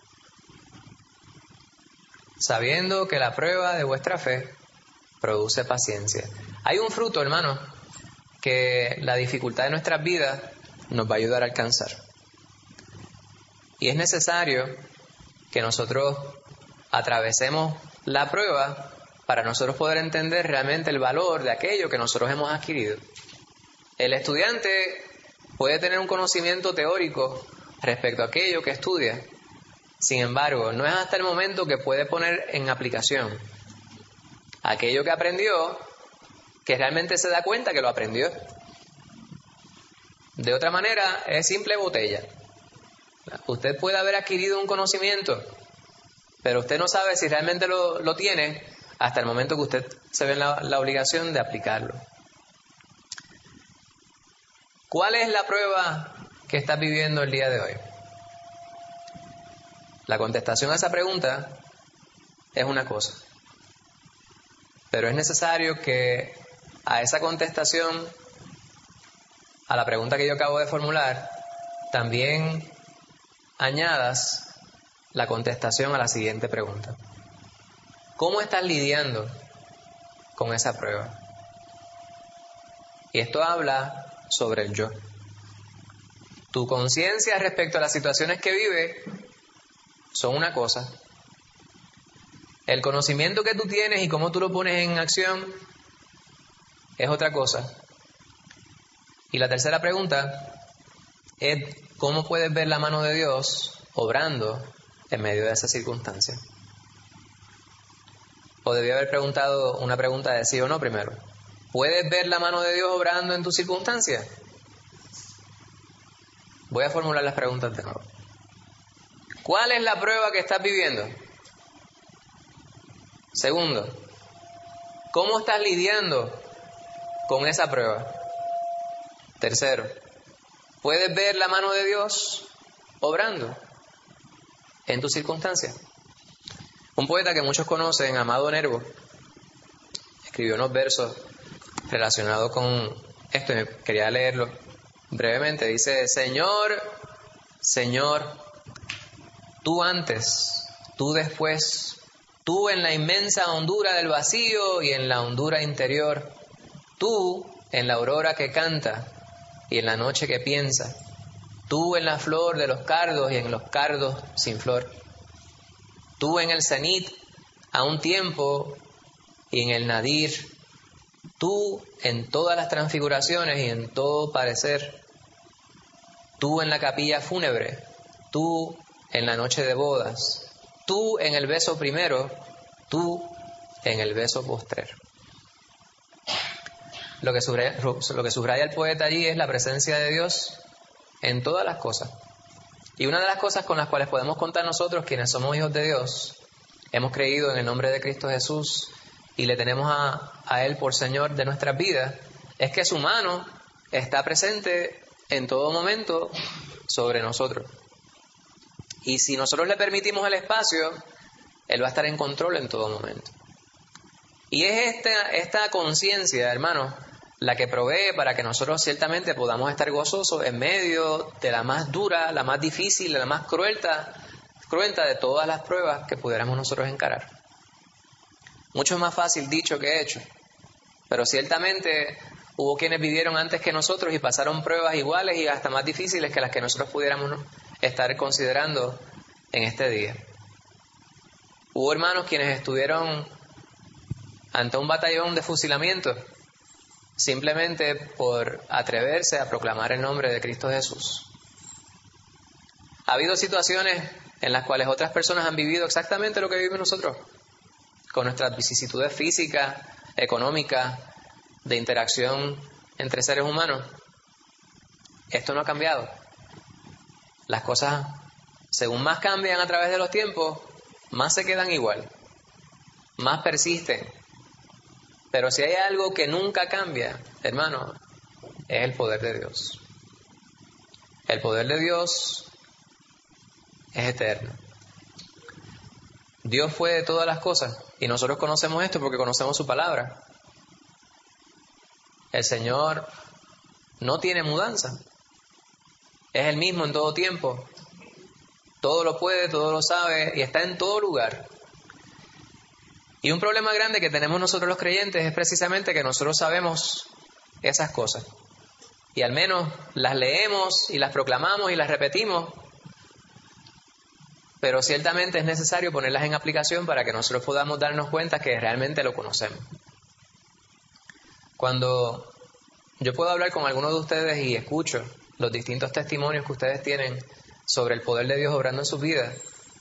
Sabiendo que la prueba de vuestra fe produce paciencia. Hay un fruto, hermano, que la dificultad de nuestras vidas nos va a ayudar a alcanzar. Y es necesario que nosotros atravesemos la prueba para nosotros poder entender realmente el valor de aquello que nosotros hemos adquirido. El estudiante puede tener un conocimiento teórico respecto a aquello que estudia. Sin embargo, no es hasta el momento que puede poner en aplicación aquello que aprendió que realmente se da cuenta que lo aprendió. De otra manera, es simple botella. Usted puede haber adquirido un conocimiento, pero usted no sabe si realmente lo, lo tiene hasta el momento que usted se ve en la, la obligación de aplicarlo. ¿Cuál es la prueba que estás viviendo el día de hoy? La contestación a esa pregunta es una cosa. Pero es necesario que a esa contestación, a la pregunta que yo acabo de formular, también añadas la contestación a la siguiente pregunta. ¿Cómo estás lidiando con esa prueba? Y esto habla sobre el yo. Tu conciencia respecto a las situaciones que vive son una cosa. El conocimiento que tú tienes y cómo tú lo pones en acción es otra cosa. Y la tercera pregunta es: ¿cómo puedes ver la mano de Dios obrando en medio de esa circunstancia? O debí haber preguntado una pregunta de sí o no primero. ¿Puedes ver la mano de Dios obrando en tu circunstancia? Voy a formular las preguntas de nuevo. ¿Cuál es la prueba que estás viviendo? Segundo, ¿cómo estás lidiando con esa prueba? Tercero, ¿puedes ver la mano de Dios obrando en tu circunstancia? Un poeta que muchos conocen, Amado Nervo, escribió unos versos relacionados con esto y quería leerlo brevemente, dice, Señor, Señor, tú antes, tú después, tú en la inmensa hondura del vacío y en la hondura interior, tú en la aurora que canta y en la noche que piensa, tú en la flor de los cardos y en los cardos sin flor, tú en el cenit a un tiempo y en el nadir, tú en todas las transfiguraciones y en todo parecer, tú en la capilla fúnebre, tú en la noche de bodas, tú en el beso primero, tú en el beso postrero. Lo que subraya, lo que subraya el poeta allí es la presencia de Dios en todas las cosas. Y una de las cosas con las cuales podemos contar nosotros, quienes somos hijos de Dios, hemos creído en el nombre de Cristo Jesús y le tenemos a, a Él por Señor de nuestras vidas, es que su mano está presente en todo momento sobre nosotros. Y si nosotros le permitimos el espacio, Él va a estar en control en todo momento. Y es esta, esta conciencia, hermanos, la que provee para que nosotros ciertamente podamos estar gozosos en medio de la más dura, la más difícil, la más cruenta, cruenta de todas las pruebas que pudiéramos nosotros encarar. Mucho más fácil dicho que hecho, pero ciertamente hubo quienes vivieron antes que nosotros y pasaron pruebas iguales y hasta más difíciles que las que nosotros pudiéramos estar considerando en este día. Hubo hermanos quienes estuvieron ante un batallón de fusilamiento simplemente por atreverse a proclamar el nombre de Cristo Jesús. Ha habido situaciones en las cuales otras personas han vivido exactamente lo que vivimos nosotros, con nuestras vicisitudes físicas, económicas, de interacción entre seres humanos. Esto no ha cambiado. Las cosas, según más cambian a través de los tiempos, más se quedan igual, más persisten. Pero si hay algo que nunca cambia, hermano, es el poder de Dios. El poder de Dios es eterno. Dios fue de todas las cosas y nosotros conocemos esto porque conocemos su palabra. El Señor no tiene mudanza. Es el mismo en todo tiempo. Todo lo puede, todo lo sabe y está en todo lugar. Y un problema grande que tenemos nosotros los creyentes es precisamente que nosotros sabemos esas cosas. Y al menos las leemos y las proclamamos y las repetimos. Pero ciertamente es necesario ponerlas en aplicación para que nosotros podamos darnos cuenta que realmente lo conocemos. Cuando yo puedo hablar con algunos de ustedes y escucho los distintos testimonios que ustedes tienen sobre el poder de Dios obrando en sus vidas,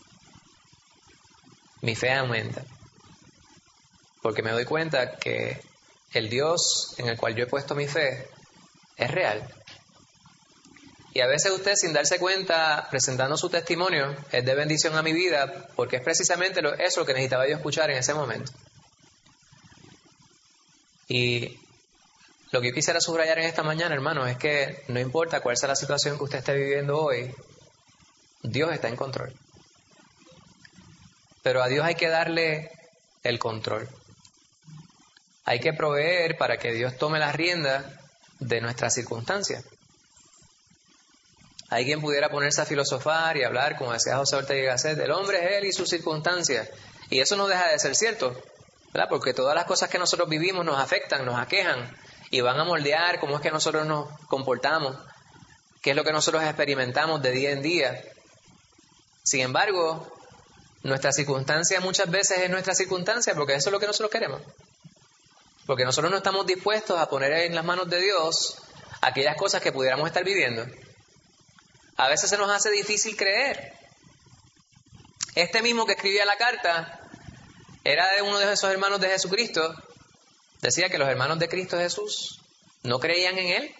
mi fe aumenta. Porque me doy cuenta que el Dios en el cual yo he puesto mi fe es real. Y a veces usted, sin darse cuenta, presentando su testimonio, es de bendición a mi vida, porque es precisamente lo, eso lo que necesitaba yo escuchar en ese momento. Y lo que yo quisiera subrayar en esta mañana, hermano, es que no importa cuál sea la situación que usted esté viviendo hoy, Dios está en control. Pero a Dios hay que darle el control. Hay que proveer para que Dios tome las riendas de nuestras circunstancias. Hay quien pudiera ponerse a filosofar y hablar, como decía José Ortega y Gasset, el hombre es él y sus circunstancias. Y eso no deja de ser cierto, ¿verdad? Porque todas las cosas que nosotros vivimos nos afectan, nos aquejan y van a moldear cómo es que nosotros nos comportamos, qué es lo que nosotros experimentamos de día en día. Sin embargo, nuestra circunstancia muchas veces es nuestra circunstancia porque eso es lo que nosotros queremos. Porque nosotros no estamos dispuestos a poner en las manos de Dios aquellas cosas que pudiéramos estar viviendo. A veces se nos hace difícil creer. Este mismo que escribía la carta era de uno de esos hermanos de Jesucristo. Decía que los hermanos de Cristo Jesús no creían en Él.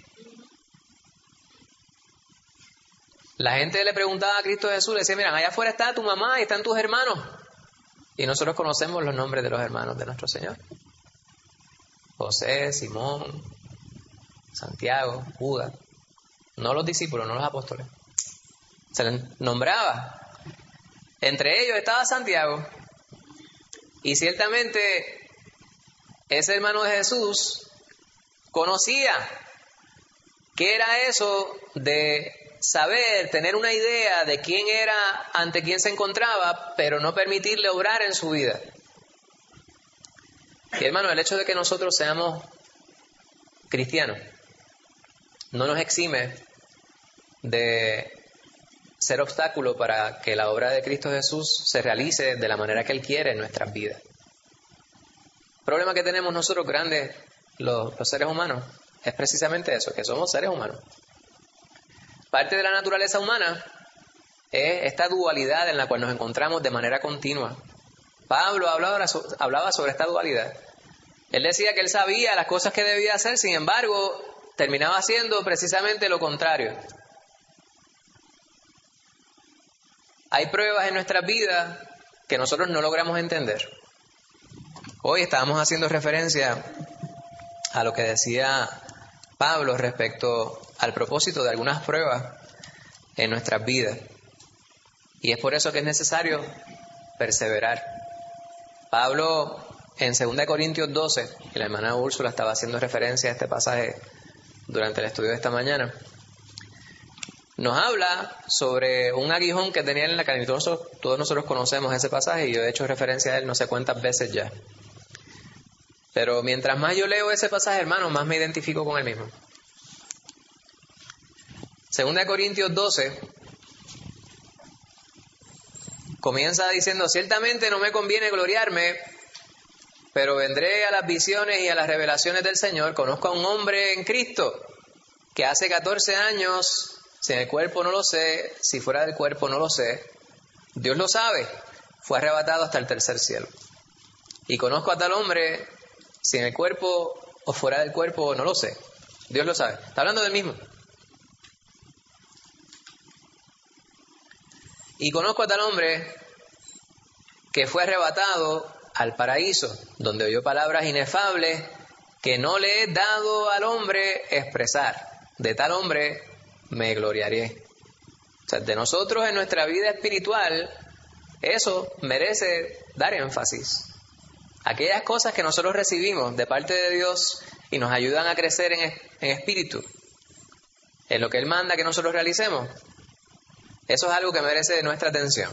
La gente le preguntaba a Cristo Jesús, le decía, mira, allá afuera está tu mamá y están tus hermanos. Y nosotros conocemos los nombres de los hermanos de nuestro Señor. José, Simón, Santiago, Judas. No los discípulos, no los apóstoles. Se les nombraba. Entre ellos estaba Santiago. Y ciertamente ese hermano de Jesús conocía ¿Qué era eso de saber, tener una idea de quién era, ante quién se encontraba, pero no permitirle obrar en su vida? Y hermano, el hecho de que nosotros seamos cristianos no nos exime de ser obstáculo para que la obra de Cristo Jesús se realice de la manera que Él quiere en nuestras vidas. El problema que tenemos nosotros grandes, los, los seres humanos, es precisamente eso, que somos seres humanos. Parte de la naturaleza humana es esta dualidad en la cual nos encontramos de manera continua. Pablo hablaba, hablaba sobre esta dualidad. Él decía que él sabía las cosas que debía hacer, sin embargo, terminaba haciendo precisamente lo contrario. Hay pruebas en nuestras vidas que nosotros no logramos entender. Hoy estábamos haciendo referencia a lo que decía Pablo respecto al propósito de algunas pruebas en nuestras vidas. Y es por eso que es necesario perseverar. Pablo, en segunda Corintios doce, y la hermana Úrsula estaba haciendo referencia a este pasaje durante el estudio de esta mañana, nos habla sobre un aguijón que tenía en la carne. Todos nosotros, todos nosotros conocemos ese pasaje y yo he hecho referencia a él no sé cuántas veces ya. Pero mientras más yo leo ese pasaje, hermano, más me identifico con él mismo. Segunda Corintios doce comienza diciendo: ciertamente no me conviene gloriarme, pero vendré a las visiones y a las revelaciones del Señor. Conozco a un hombre en Cristo que hace catorce años, si en el cuerpo no lo sé, si fuera del cuerpo no lo sé, Dios lo sabe, fue arrebatado hasta el tercer cielo. Y conozco a tal hombre, si en el cuerpo o fuera del cuerpo no lo sé, Dios lo sabe. Está hablando del mismo. Y conozco a tal hombre que fue arrebatado al paraíso, donde oyó palabras inefables que no le he dado al hombre expresar. De tal hombre me gloriaré. O sea, de nosotros en nuestra vida espiritual, eso merece dar énfasis. Aquellas cosas que nosotros recibimos de parte de Dios y nos ayudan a crecer en, en espíritu, en lo que Él manda que nosotros realicemos, eso es algo que merece nuestra atención.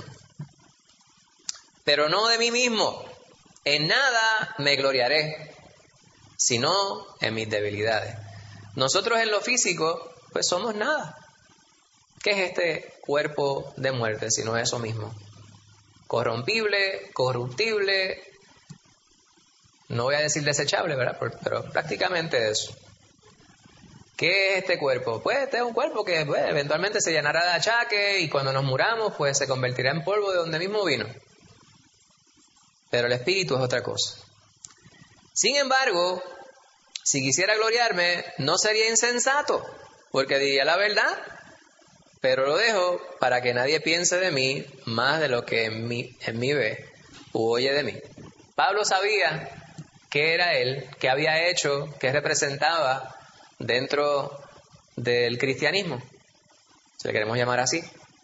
Pero no de mí mismo. En nada me gloriaré, sino en mis debilidades. Nosotros en lo físico, pues somos nada. ¿Qué es este cuerpo de muerte, sino eso mismo? Corrompible, corruptible, no voy a decir desechable, ¿verdad? Pero prácticamente eso. ¿Qué es este cuerpo? Pues este es un cuerpo que pues, eventualmente se llenará de achaques y cuando nos muramos, pues se convertirá en polvo de donde mismo vino. Pero el espíritu es otra cosa. Sin embargo, si quisiera gloriarme, no sería insensato, porque diría la verdad, pero lo dejo para que nadie piense de mí más de lo que en mí, en mí ve u oye de mí. Pablo sabía qué era él, qué había hecho, qué representaba dentro del cristianismo, si le queremos llamar así.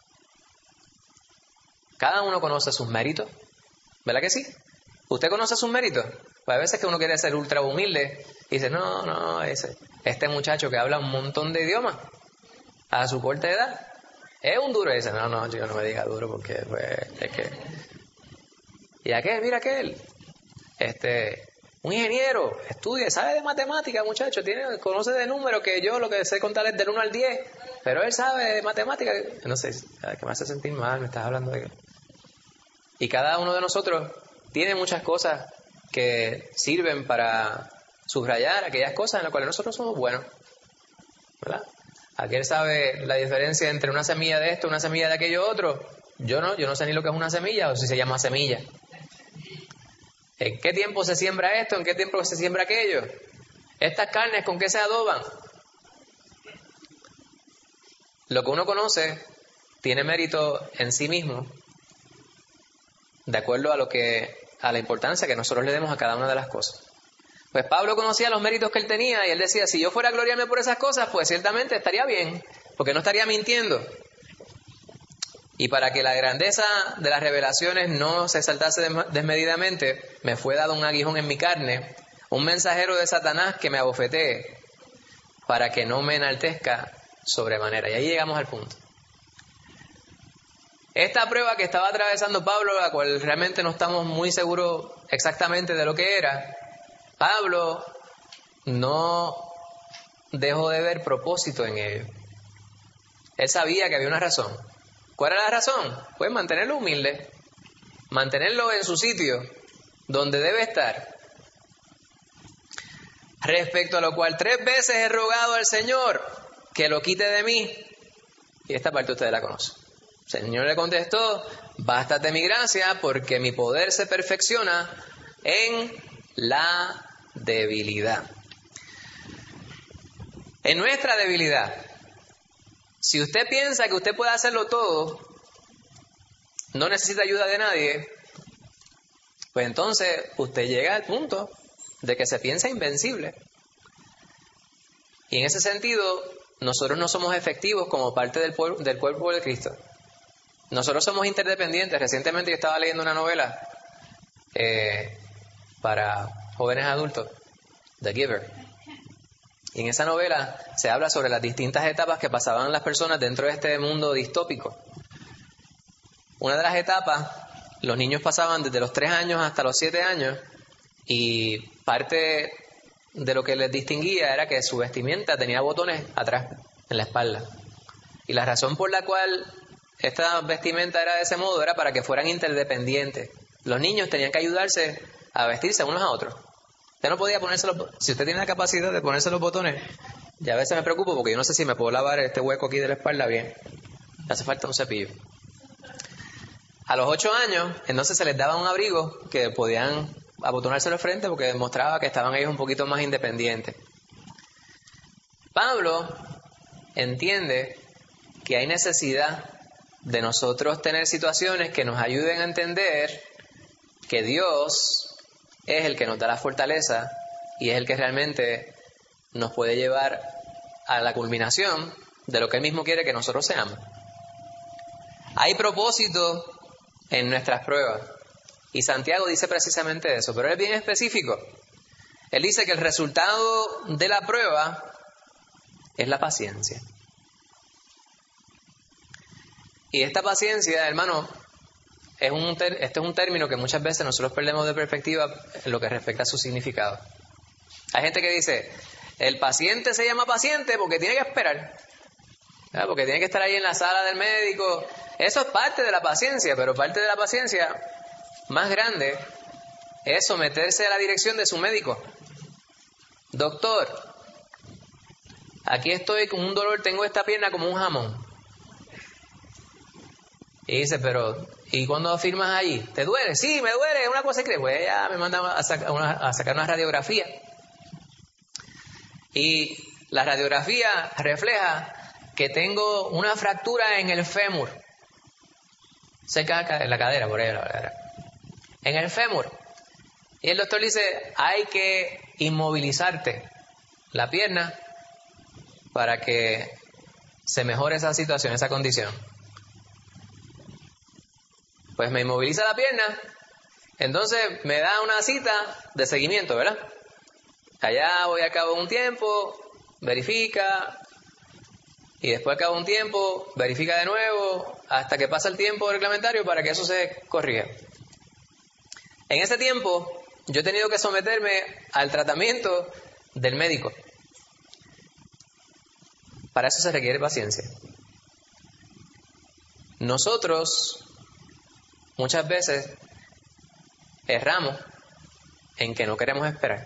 Cada uno conoce sus méritos, ¿verdad que sí? ¿Usted conoce sus méritos? Pues a veces que uno quiere ser ultra humilde y dice, no, no, ese, este muchacho que habla un montón de idiomas a su corta edad es un duro. Y dice, no, no, yo no me diga duro porque pues, es que... ¿Y aquel? Mira aquel. Este... Un ingeniero, estudia, sabe de matemáticas, muchacho, tiene, conoce de números que yo lo que sé contar es del uno al diez, pero él sabe de matemáticas. No sé, que me hace sentir mal, me estás hablando de... Y cada uno de nosotros tiene muchas cosas que sirven para subrayar aquellas cosas en las cuales nosotros somos buenos, ¿verdad? Aquel sabe la diferencia entre una semilla de esto, una semilla de aquello otro. Yo no, yo no sé ni lo que es una semilla o si se llama semilla. ¿En qué tiempo se siembra esto? ¿En qué tiempo se siembra aquello? ¿Estas carnes con qué se adoban? Lo que uno conoce tiene mérito en sí mismo, de acuerdo a lo que a la importancia que nosotros le demos a cada una de las cosas. Pues Pablo conocía los méritos que él tenía y él decía, si yo fuera a gloriarme por esas cosas, pues ciertamente estaría bien, porque no estaría mintiendo. Y para que la grandeza de las revelaciones no se exaltase desmedidamente, me fue dado un aguijón en mi carne, un mensajero de Satanás que me abofetee. para que no me enaltezca sobremanera. Y ahí llegamos al punto. Esta prueba que estaba atravesando Pablo, la cual realmente no estamos muy seguros exactamente de lo que era, Pablo no dejó de ver propósito en ello. Él sabía que había una razón. ¿Cuál era la razón? Pues mantenerlo humilde, mantenerlo en su sitio, donde debe estar. Respecto a lo cual tres veces he rogado al Señor que lo quite de mí. Y esta parte ustedes la conocen. El Señor le contestó: bástate mi gracia, porque mi poder se perfecciona en la debilidad. En nuestra debilidad. Si usted piensa que usted puede hacerlo todo, no necesita ayuda de nadie, pues entonces usted llega al punto de que se piensa invencible. Y en ese sentido, nosotros no somos efectivos como parte del, pueblo, del cuerpo de Cristo. Nosotros somos interdependientes. Recientemente yo estaba leyendo una novela eh, para jóvenes adultos, The Giver. Y en esa novela se habla sobre las distintas etapas que pasaban las personas dentro de este mundo distópico. Una de las etapas, los niños pasaban desde los tres años hasta los siete años, y parte de lo que les distinguía era que su vestimenta tenía botones atrás, en la espalda. Y la razón por la cual esta vestimenta era de ese modo era para que fueran interdependientes. Los niños tenían que ayudarse a vestirse unos a otros. Usted no podía ponerse los botones. Si usted tiene la capacidad de ponerse los botones, ya a veces me preocupo porque yo no sé si me puedo lavar este hueco aquí de la espalda bien. Le hace falta un cepillo. A los ocho años, entonces se les daba un abrigo que podían abotonárselo al frente porque demostraba que estaban ellos un poquito más independientes. Pablo entiende que hay necesidad de nosotros tener situaciones que nos ayuden a entender que Dios es el que nos da la fortaleza y es el que realmente nos puede llevar a la culminación de lo que Él mismo quiere que nosotros seamos. Hay propósito en nuestras pruebas y Santiago dice precisamente eso, pero él es bien específico. Él dice que el resultado de la prueba es la paciencia. Y esta paciencia, hermano, es un ter- este es un término que muchas veces nosotros perdemos de perspectiva en lo que respecta a su significado. Hay gente que dice, el paciente se llama paciente porque tiene que esperar, ¿verdad? Porque tiene que estar ahí en la sala del médico. Eso es parte de la paciencia, pero parte de la paciencia más grande es someterse a la dirección de su médico. Doctor, aquí estoy con un dolor, tengo esta pierna como un jamón. Y dice, pero, ¿y cuando firmas allí? ¿Te duele? Sí, me duele, es una cosa que pues ella me manda a, saca una, a sacar una radiografía. Y la radiografía refleja que tengo una fractura en el fémur. Cerca de la cadera, por ahí, la cadera. En el fémur. Y el doctor dice, hay que inmovilizarte la pierna para que se mejore esa situación, esa condición. Pues me inmoviliza la pierna, entonces me da una cita de seguimiento, ¿verdad? Allá voy a cabo de un tiempo, verifica, y después al cabo de un tiempo, verifica de nuevo, hasta que pasa el tiempo reglamentario para que eso se corrija. En ese tiempo, yo he tenido que someterme al tratamiento del médico. Para eso se requiere paciencia. Nosotros muchas veces erramos en que no queremos esperar.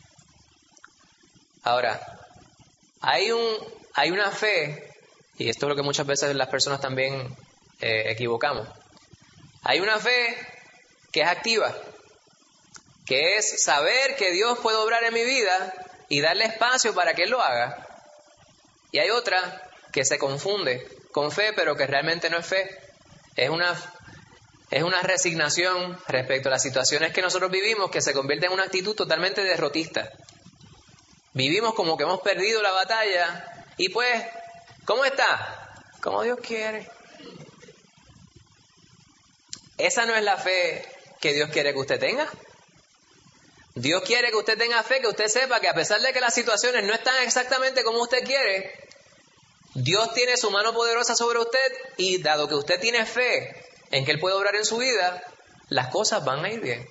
Ahora, hay un hay una fe, y esto es lo que muchas veces las personas también eh, equivocamos. Hay una fe que es activa, que es saber que Dios puede obrar en mi vida y darle espacio para que Él lo haga. Y hay otra que se confunde con fe, pero que realmente no es fe. Es una Es una resignación respecto a las situaciones que nosotros vivimos que se convierte en una actitud totalmente derrotista. Vivimos como que hemos perdido la batalla y pues, ¿cómo está? Como Dios quiere. Esa no es la fe que Dios quiere que usted tenga. Dios quiere que usted tenga fe, que usted sepa que a pesar de que las situaciones no están exactamente como usted quiere, Dios tiene su mano poderosa sobre usted y dado que usted tiene fe en que Él puede obrar en su vida, las cosas van a ir bien.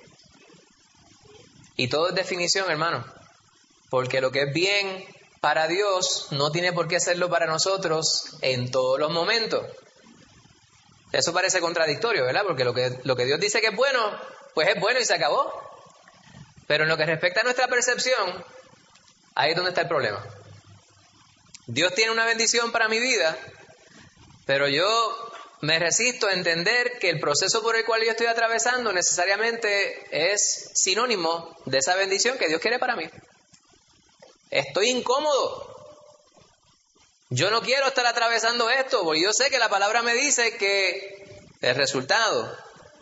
Y todo es definición, hermano, porque lo que es bien para Dios no tiene por qué serlo para nosotros en todos los momentos. Eso parece contradictorio, ¿verdad? Porque lo que, lo que Dios dice que es bueno, pues es bueno y se acabó. Pero en lo que respecta a nuestra percepción, ahí es donde está el problema. Dios tiene una bendición para mi vida, pero yo me resisto a entender que el proceso por el cual yo estoy atravesando necesariamente es sinónimo de esa bendición que Dios quiere para mí. Estoy incómodo. Yo no quiero estar atravesando esto, porque yo sé que la palabra me dice que el resultado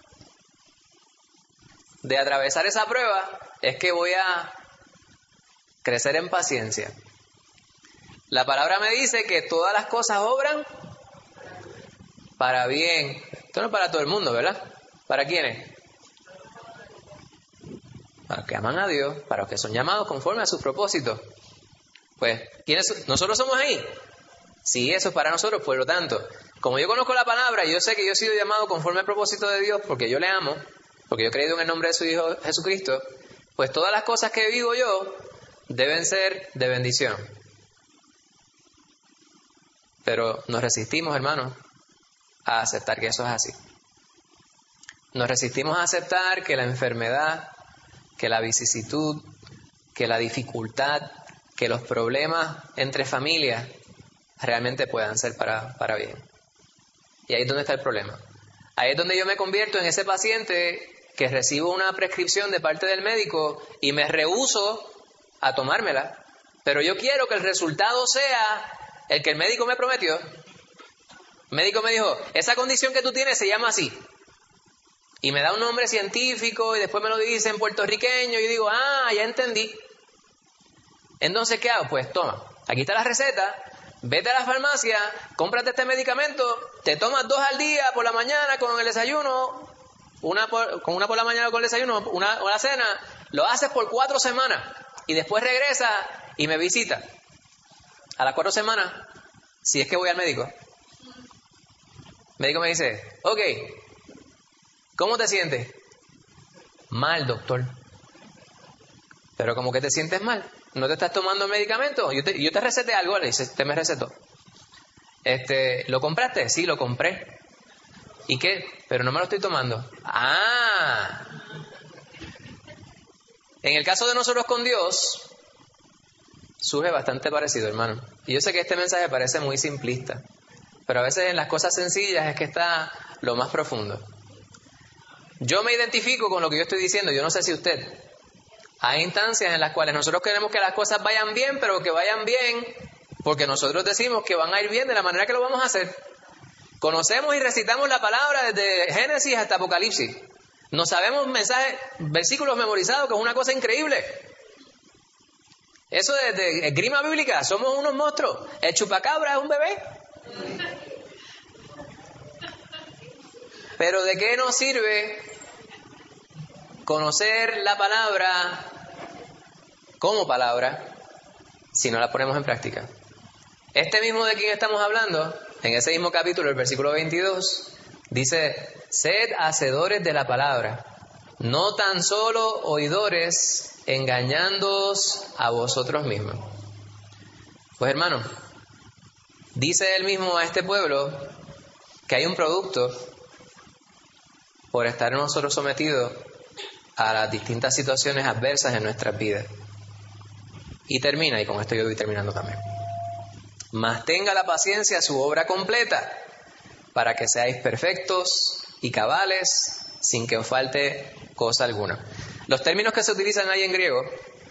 de atravesar esa prueba es que voy a crecer en paciencia. La palabra me dice que todas las cosas obran para bien. Esto no es para todo el mundo, ¿verdad? ¿Para quiénes? Para los que aman a Dios, para los que son llamados conforme a sus propósitos. Pues, ¿quiénes? ¿Nosotros somos ahí? Sí, eso es para nosotros. Por lo tanto, como yo conozco la palabra y yo sé que yo he sido llamado conforme al propósito de Dios porque yo le amo, porque yo he creído en el nombre de su Hijo Jesucristo, pues todas las cosas que vivo yo deben ser de bendición. Pero nos resistimos, hermanos, a aceptar que eso es así. Nos resistimos a aceptar que la enfermedad, que la vicisitud, que la dificultad, que los problemas entre familias realmente puedan ser para, para bien. Y ahí es donde está el problema. Ahí es donde yo me convierto en ese paciente que recibo una prescripción de parte del médico y me rehúso a tomármela. Pero yo quiero que el resultado sea el que el médico me prometió. El médico me dijo, esa condición que tú tienes se llama así. Y me da un nombre científico y después me lo dice en puertorriqueño y digo, ah, ya entendí. Entonces, ¿qué hago? Pues toma, aquí está la receta, vete a la farmacia, cómprate este medicamento, te tomas dos al día por la mañana con el desayuno, una por, con una por la mañana con el desayuno, una con la cena, lo haces por cuatro semanas y después regresa y me visita. A las cuatro semanas, si es que voy al médico. El médico me dice, ok, ¿cómo te sientes? Mal, doctor. Pero ¿cómo que te sientes mal? ¿No te estás tomando el medicamento? Yo te, yo te receté algo, le dice, te me recetó. Este, ¿lo compraste? Sí, lo compré. ¿Y qué? Pero no me lo estoy tomando. Ah. En el caso de nosotros con Dios, surge bastante parecido, hermano. Y yo sé que este mensaje parece muy simplista, pero a veces en las cosas sencillas es que está lo más profundo. Yo me identifico con lo que yo estoy diciendo, yo no sé si usted. Hay instancias en las cuales nosotros queremos que las cosas vayan bien, pero que vayan bien porque nosotros decimos que van a ir bien de la manera que lo vamos a hacer. Conocemos y recitamos la palabra desde Génesis hasta Apocalipsis. No sabemos mensajes, versículos memorizados, que es una cosa increíble. Eso de, de esgrima bíblica, somos unos monstruos. El chupacabra es un bebé. Pero ¿de qué nos sirve conocer la palabra como palabra si no la ponemos en práctica? Este mismo de quien estamos hablando, en ese mismo capítulo, el versículo veintidós, dice, sed hacedores de la palabra, no tan solo oidores, engañándoos a vosotros mismos. Pues hermano, dice él mismo a este pueblo que hay un producto por estar nosotros sometidos a las distintas situaciones adversas en nuestras vidas. Y termina, y con esto yo voy terminando también. Mas tenga la paciencia su obra completa, para que seáis perfectos y cabales, sin que os falte cosa alguna. Los términos que se utilizan ahí en griego,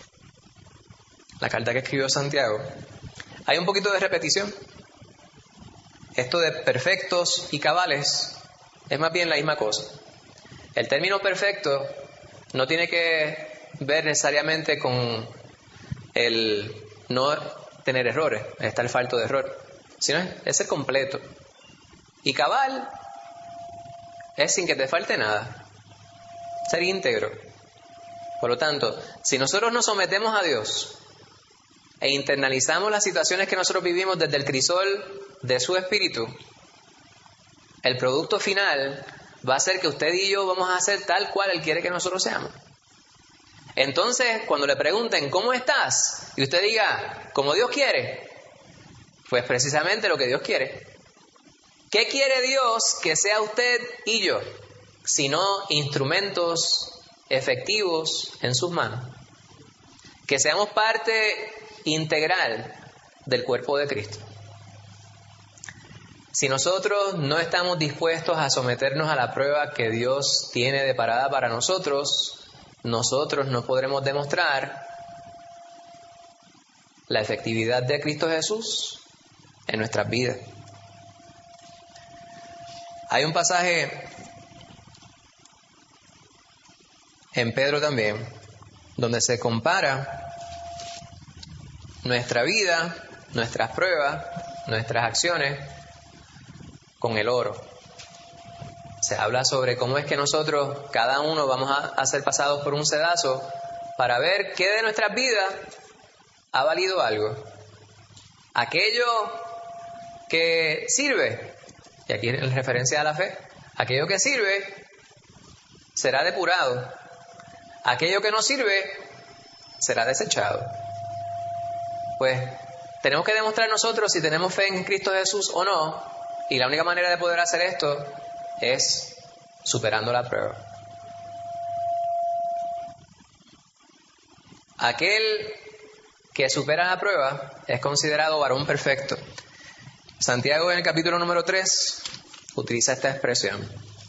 la carta que escribió Santiago, hay un poquito de repetición. Esto de perfectos y cabales es más bien la misma cosa. El término perfecto no tiene que ver necesariamente con el no tener errores, el estar falto de error, sino es ser completo. Y cabal es sin que te falte nada, ser íntegro. Por lo tanto, si nosotros nos sometemos a Dios e internalizamos las situaciones que nosotros vivimos desde el crisol de su espíritu, el producto final va a ser que usted y yo vamos a ser tal cual Él quiere que nosotros seamos. Entonces, cuando le pregunten, ¿cómo estás? Y usted diga, como Dios quiere, pues precisamente lo que Dios quiere. ¿Qué quiere Dios que sea usted y yo? Sino instrumentos efectivos en sus manos. Que seamos parte integral del cuerpo de Cristo. Si nosotros no estamos dispuestos a someternos a la prueba que Dios tiene deparada para nosotros, nosotros no podremos demostrar la efectividad de Cristo Jesús en nuestras vidas. Hay un pasaje en Pedro también, donde se compara nuestra vida, nuestras pruebas, nuestras acciones con el oro. Se habla sobre cómo es que nosotros, cada uno, vamos a, a ser pasados por un sedazo para ver qué de nuestras vidas ha valido algo. Aquello que sirve, y aquí en referencia a la fe, aquello que sirve será depurado. Aquello que no sirve será desechado. Pues tenemos que demostrar nosotros si tenemos fe en Cristo Jesús o no, y la única manera de poder hacer esto es superando la prueba. Aquel que supera la prueba es considerado varón perfecto. Santiago en el capítulo número tres utiliza esta expresión.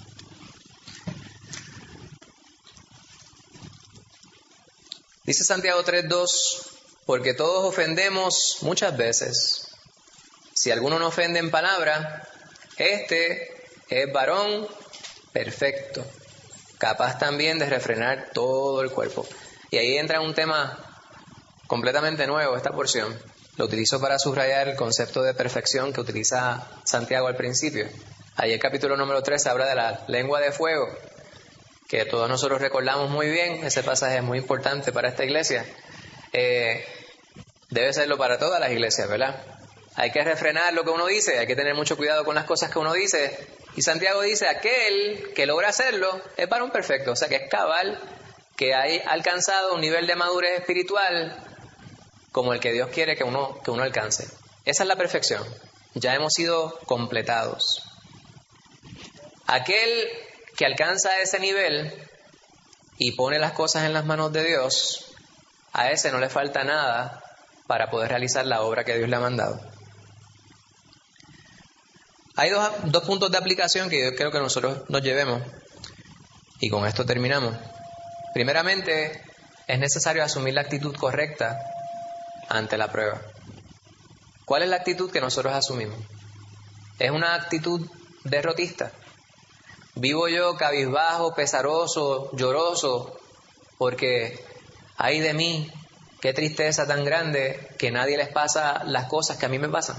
Dice Santiago tres dos, porque todos ofendemos muchas veces. Si alguno no ofende en palabra, este es varón perfecto, capaz también de refrenar todo el cuerpo. Y ahí entra un tema completamente nuevo, esta porción. Lo utilizo para subrayar el concepto de perfección que utiliza Santiago al principio. Ahí el capítulo número tres habla de la lengua de fuego, que todos nosotros recordamos muy bien. Ese pasaje es muy importante para esta iglesia. Eh, debe serlo para todas las iglesias, ¿verdad? Hay que refrenar lo que uno dice, hay que tener mucho cuidado con las cosas que uno dice. Y Santiago dice, aquel que logra hacerlo es varón perfecto, o sea que es cabal, que ha alcanzado un nivel de madurez espiritual como el que Dios quiere que uno, que uno alcance. Esa es la perfección. Ya hemos sido completados. Aquel que alcanza ese nivel y pone las cosas en las manos de Dios, a ese no le falta nada para poder realizar la obra que Dios le ha mandado. Hay dos, dos puntos de aplicación que yo creo que nosotros nos llevemos, y con esto terminamos. Primeramente, es necesario asumir la actitud correcta ante la prueba. ¿Cuál es la actitud que nosotros asumimos? Es una actitud derrotista. Vivo yo cabizbajo, pesaroso, lloroso, porque ay de mí, qué tristeza tan grande que nadie les pasa las cosas que a mí me pasan.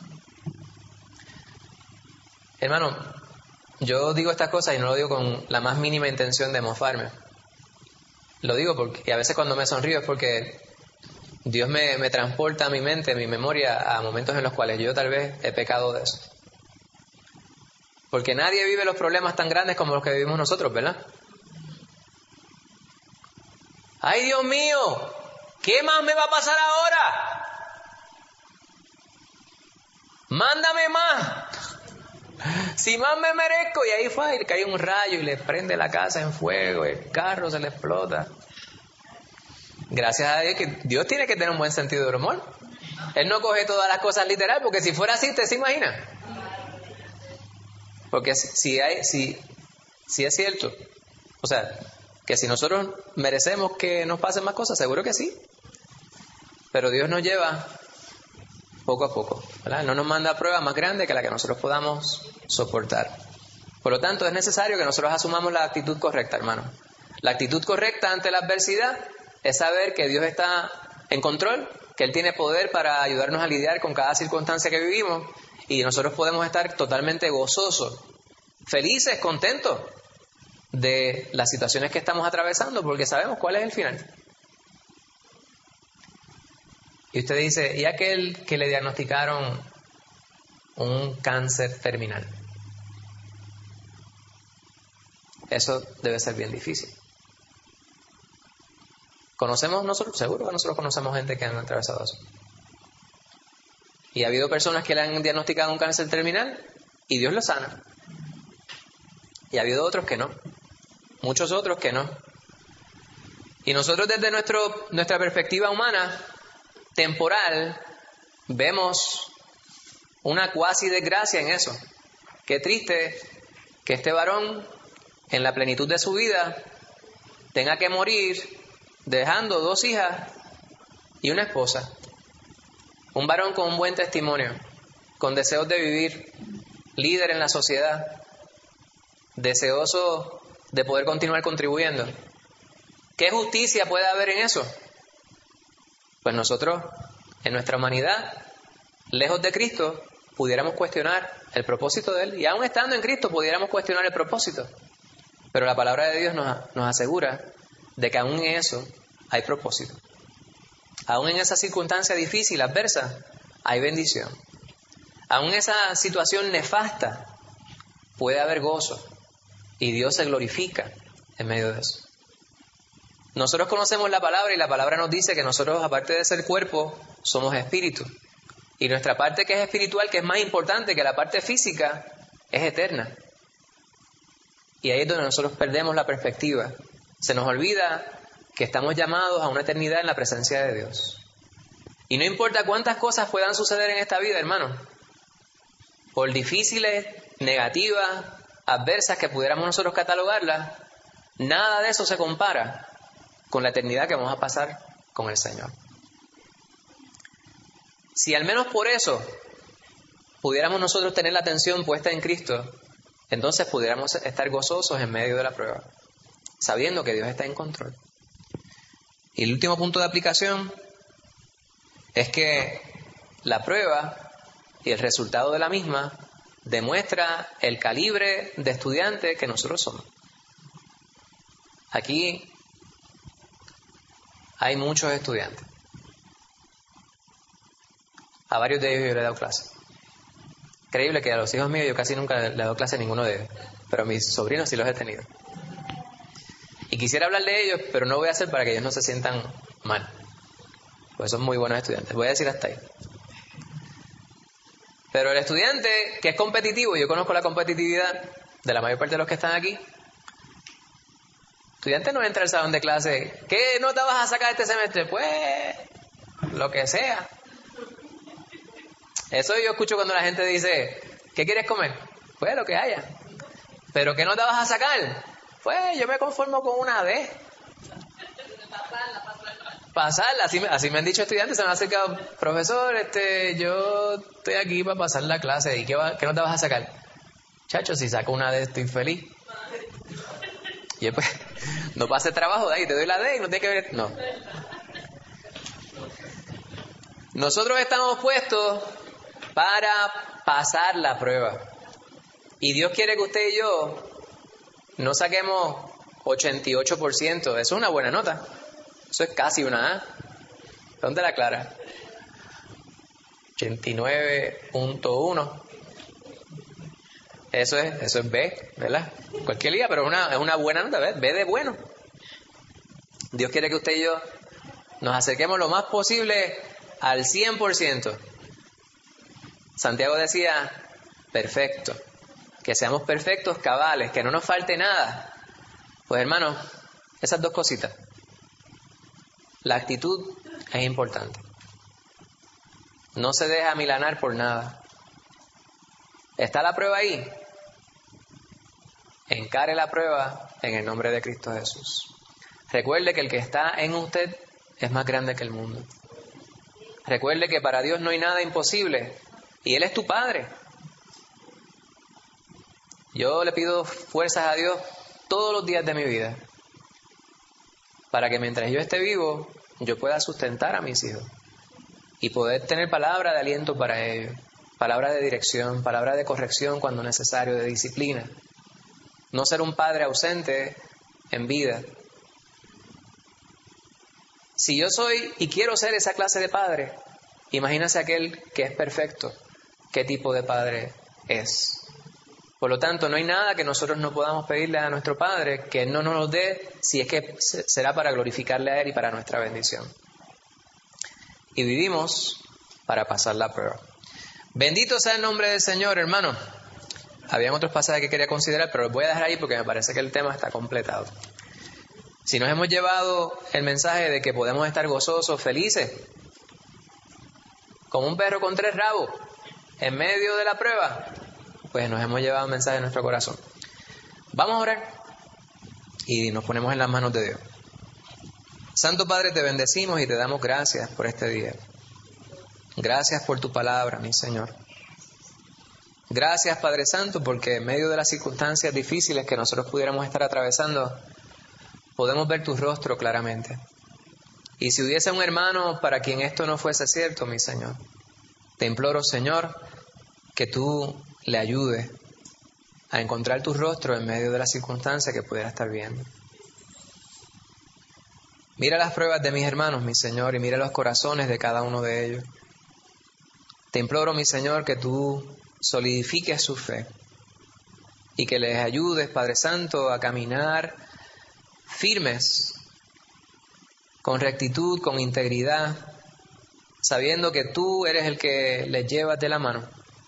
Hermano, yo digo estas cosas y no lo digo con la más mínima intención de mofarme. Lo digo porque, y a veces cuando me sonrío es porque Dios me, me transporta a mi mente, a mi memoria, a momentos en los cuales yo tal vez he pecado de eso. Porque nadie vive los problemas tan grandes como los que vivimos nosotros, ¿verdad? ¡Ay, Dios mío! ¿Qué más me va a pasar ahora? ¡Mándame más! Si más me merezco. Y ahí fue, y le cae un rayo y le prende la casa en fuego, el carro se le explota. Gracias a Dios, que Dios tiene que tener un buen sentido del humor. Él no coge todas las cosas literal, porque si fuera así, ¿usted se imagina? Porque si, hay, si, si es cierto, o sea, que si nosotros merecemos que nos pasen más cosas, seguro que sí. Pero Dios nos lleva poco a poco, ¿verdad? No nos manda pruebas más grandes que la que nosotros podamos soportar. Por lo tanto, es necesario que nosotros asumamos la actitud correcta, hermano. La actitud correcta ante la adversidad es saber que Dios está en control, que Él tiene poder para ayudarnos a lidiar con cada circunstancia que vivimos, y nosotros podemos estar totalmente gozosos, felices, contentos, de las situaciones que estamos atravesando porque sabemos cuál es el final. Y usted dice, ¿y aquel que le diagnosticaron un cáncer terminal? Eso debe ser bien difícil. ¿Conocemos nosotros? Seguro que nosotros conocemos gente que han atravesado eso. Y ha habido personas que le han diagnosticado un cáncer terminal y Dios lo sana. Y ha habido otros que no. Muchos otros que no. Y nosotros desde nuestro, nuestra perspectiva humana, temporal, vemos una cuasi desgracia en eso. Qué triste que este varón, en la plenitud de su vida, tenga que morir dejando dos hijas y una esposa. Un varón con un buen testimonio, con deseos de vivir, líder en la sociedad, deseoso de poder continuar contribuyendo. ¿Qué justicia puede haber en eso? Pues nosotros, en nuestra humanidad, lejos de Cristo, pudiéramos cuestionar el propósito de Él. Y aún estando en Cristo, pudiéramos cuestionar el propósito. Pero la palabra de Dios nos, nos asegura de que aún en eso hay propósito. Aún en esa circunstancia difícil, adversa, hay bendición. Aún en esa situación nefasta, puede haber gozo. Y Dios se glorifica en medio de eso. Nosotros conocemos la palabra y la palabra nos dice que nosotros, aparte de ser cuerpo, somos espíritu. Y nuestra parte que es espiritual, que es más importante que la parte física, es eterna. Y ahí es donde nosotros perdemos la perspectiva. Se nos olvida que estamos llamados a una eternidad en la presencia de Dios. Y no importa cuántas cosas puedan suceder en esta vida, hermano, por difíciles, negativas, adversas que pudiéramos nosotros catalogarlas, nada de eso se compara con la eternidad que vamos a pasar con el Señor. Si al menos por eso pudiéramos nosotros tener la atención puesta en Cristo, entonces pudiéramos estar gozosos en medio de la prueba, sabiendo que Dios está en control. Y el último punto de aplicación es que la prueba y el resultado de la misma demuestra el calibre de estudiante que nosotros somos. Aquí hay muchos estudiantes. A varios de ellos yo le he dado clase. Increíble que a los hijos míos yo casi nunca le he dado clase a ninguno de ellos, pero a mis sobrinos sí los he tenido. Y quisiera hablar de ellos, pero no voy a hacer para que ellos no se sientan mal, pues son muy buenos estudiantes. Voy a decir hasta ahí. Pero el estudiante que es competitivo, yo conozco la competitividad de la mayor parte de los que están aquí. El estudiante no entra al salón de clase. ¿Qué nota vas a sacar este semestre? Pues lo que sea. Eso yo escucho cuando la gente dice, ¿qué quieres comer? Pues lo que haya. ¿Pero qué nota vas a sacar? Pues yo me conformo con una D. Pasarla, así me, así me han dicho estudiantes, se me han acercado, profesor, este, yo estoy aquí para pasar la clase, ¿y qué, va, qué nota vas a sacar? Chacho, si saco una D estoy feliz. Y yo, pues, no pase trabajo de ahí, te doy la D y no tiene que ver, no. Nosotros estamos puestos para pasar la prueba. Y Dios quiere que usted y yo no saquemos ochenta y ocho por ciento. Eso es una buena nota. Eso es casi una A. ¿Dónde la clara? ochenta y nueve punto uno. Eso es, eso es B, ¿verdad? Cualquier día, pero es una, es una buena nota, ¿ves? B de bueno. Dios quiere que usted y yo nos acerquemos lo más posible al cien por ciento. Santiago decía, perfecto. Que seamos perfectos, cabales, que no nos falte nada. Pues hermano, esas dos cositas. La actitud es importante. No se deja amilanar por nada. ¿Está la prueba ahí? Encare la prueba en el nombre de Cristo Jesús. Recuerde que el que está en usted es más grande que el mundo. Recuerde que para Dios no hay nada imposible y Él es tu Padre. Yo le pido fuerzas a Dios todos los días de mi vida para que mientras yo esté vivo yo pueda sustentar a mis hijos y poder tener palabra de aliento para ellos, palabra de dirección, palabra de corrección cuando necesario, de disciplina. no ser un padre ausente en vida. Si yo soy y quiero ser esa clase de padre, imagínese aquel que es perfecto, qué tipo de padre es. Por lo tanto, no hay nada que nosotros no podamos pedirle a nuestro Padre que Él no nos dé, si es que será para glorificarle a Él y para nuestra bendición. Y vivimos para pasar la prueba. Bendito sea el nombre del Señor, hermano. Habían otros pasajes que quería considerar, pero los voy a dejar ahí porque me parece que el tema está completado. Si nos hemos llevado el mensaje de que podemos estar gozosos, felices, como un perro con tres rabos, en medio de la prueba, pues nos hemos llevado un mensaje en nuestro corazón. Vamos a orar y nos ponemos en las manos de Dios. Santo Padre, te bendecimos y te damos gracias por este día. Gracias por tu palabra, mi Señor. Gracias, Padre Santo, porque en medio de las circunstancias difíciles que nosotros pudiéramos estar atravesando, podemos ver tu rostro claramente. Y si hubiese un hermano para quien esto no fuese cierto, mi Señor, te imploro, Señor, que tú le ayude a encontrar tu rostro en medio de las circunstancias que pudiera estar viendo. Mira las pruebas de mis hermanos, mi Señor, y mira los corazones de cada uno de ellos. Te imploro, mi Señor, que tú solidifiques su fe y que les ayudes, Padre Santo, a caminar firmes, con rectitud, con integridad, sabiendo que tú eres el que les llevas de la mano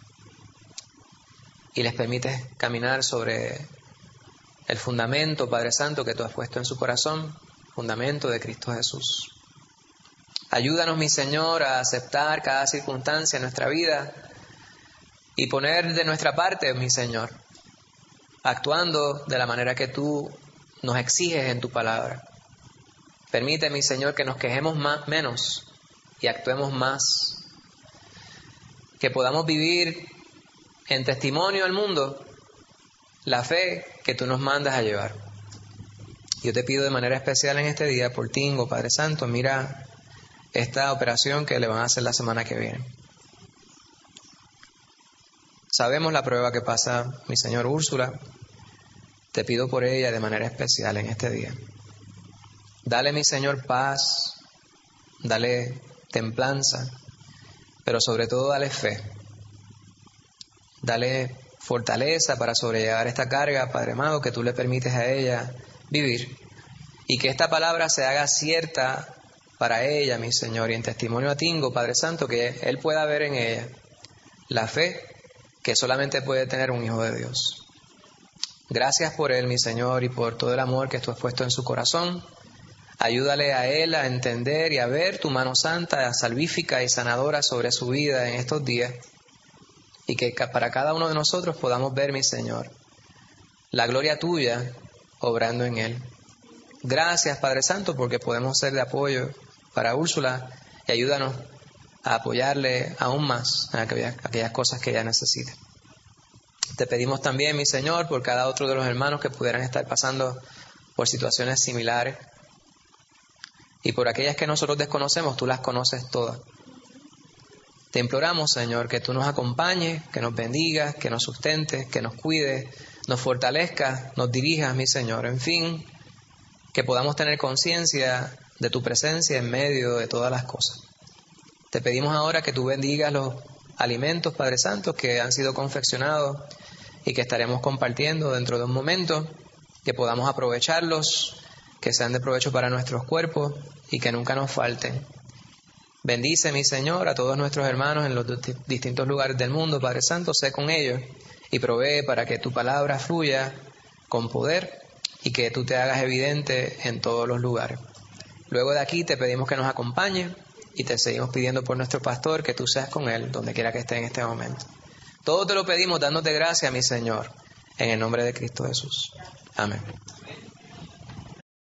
y les permites caminar sobre el fundamento, Padre Santo, que tú has puesto en su corazón, fundamento de Cristo Jesús. Ayúdanos, mi Señor, a aceptar cada circunstancia en nuestra vida y poner de nuestra parte, mi Señor, actuando de la manera que tú nos exiges en tu palabra. Permite, mi Señor, que nos quejemos más, menos y actuemos más. Que podamos vivir en testimonio al mundo la fe que tú nos mandas a llevar. Yo te pido de manera especial en este día por Tingo, Padre Santo, mira esta operación que le van a hacer la semana que viene. Sabemos la prueba que pasa mi Señor Úrsula. Te pido por ella de manera especial en este día. Dale, mi Señor, paz, dale templanza, pero sobre todo dale fe. Dale fortaleza para sobrellevar esta carga, Padre amado, que tú le permites a ella vivir. Y que esta palabra se haga cierta para ella, mi Señor, y en testimonio a Tingo, Padre Santo, que Él pueda ver en ella la fe que solamente puede tener un hijo de Dios. Gracias por él, mi Señor, y por todo el amor que tú has puesto en su corazón. Ayúdale a él a entender y a ver tu mano santa, salvífica y sanadora sobre su vida en estos días. Y que para cada uno de nosotros podamos ver, mi Señor, la gloria tuya obrando en él. Gracias, Padre Santo, porque podemos ser de apoyo para Úrsula y ayúdanos a apoyarle aún más en aquellas, aquellas cosas que ella necesite. Te pedimos también, mi Señor, por cada otro de los hermanos que pudieran estar pasando por situaciones similares y por aquellas que nosotros desconocemos, tú las conoces todas. Te imploramos, Señor, que tú nos acompañes, que nos bendigas, que nos sustentes, que nos cuides, nos fortalezcas, nos dirijas, mi Señor. En fin, que podamos tener conciencia de tu presencia en medio de todas las cosas. Te pedimos ahora que tú bendigas los alimentos, Padre Santo, que han sido confeccionados y que estaremos compartiendo dentro de un momento, que podamos aprovecharlos, que sean de provecho para nuestros cuerpos y que nunca nos falten. Bendice, mi Señor, a todos nuestros hermanos en los distintos lugares del mundo, Padre Santo, sé con ellos y provee para que tu palabra fluya con poder y que tú te hagas evidente en todos los lugares. Luego de aquí te pedimos que nos acompañes y te seguimos pidiendo por nuestro pastor que tú seas con él donde quiera que esté en este momento. Todo te lo pedimos dándote gracias, mi Señor, en el nombre de Cristo Jesús. Amén.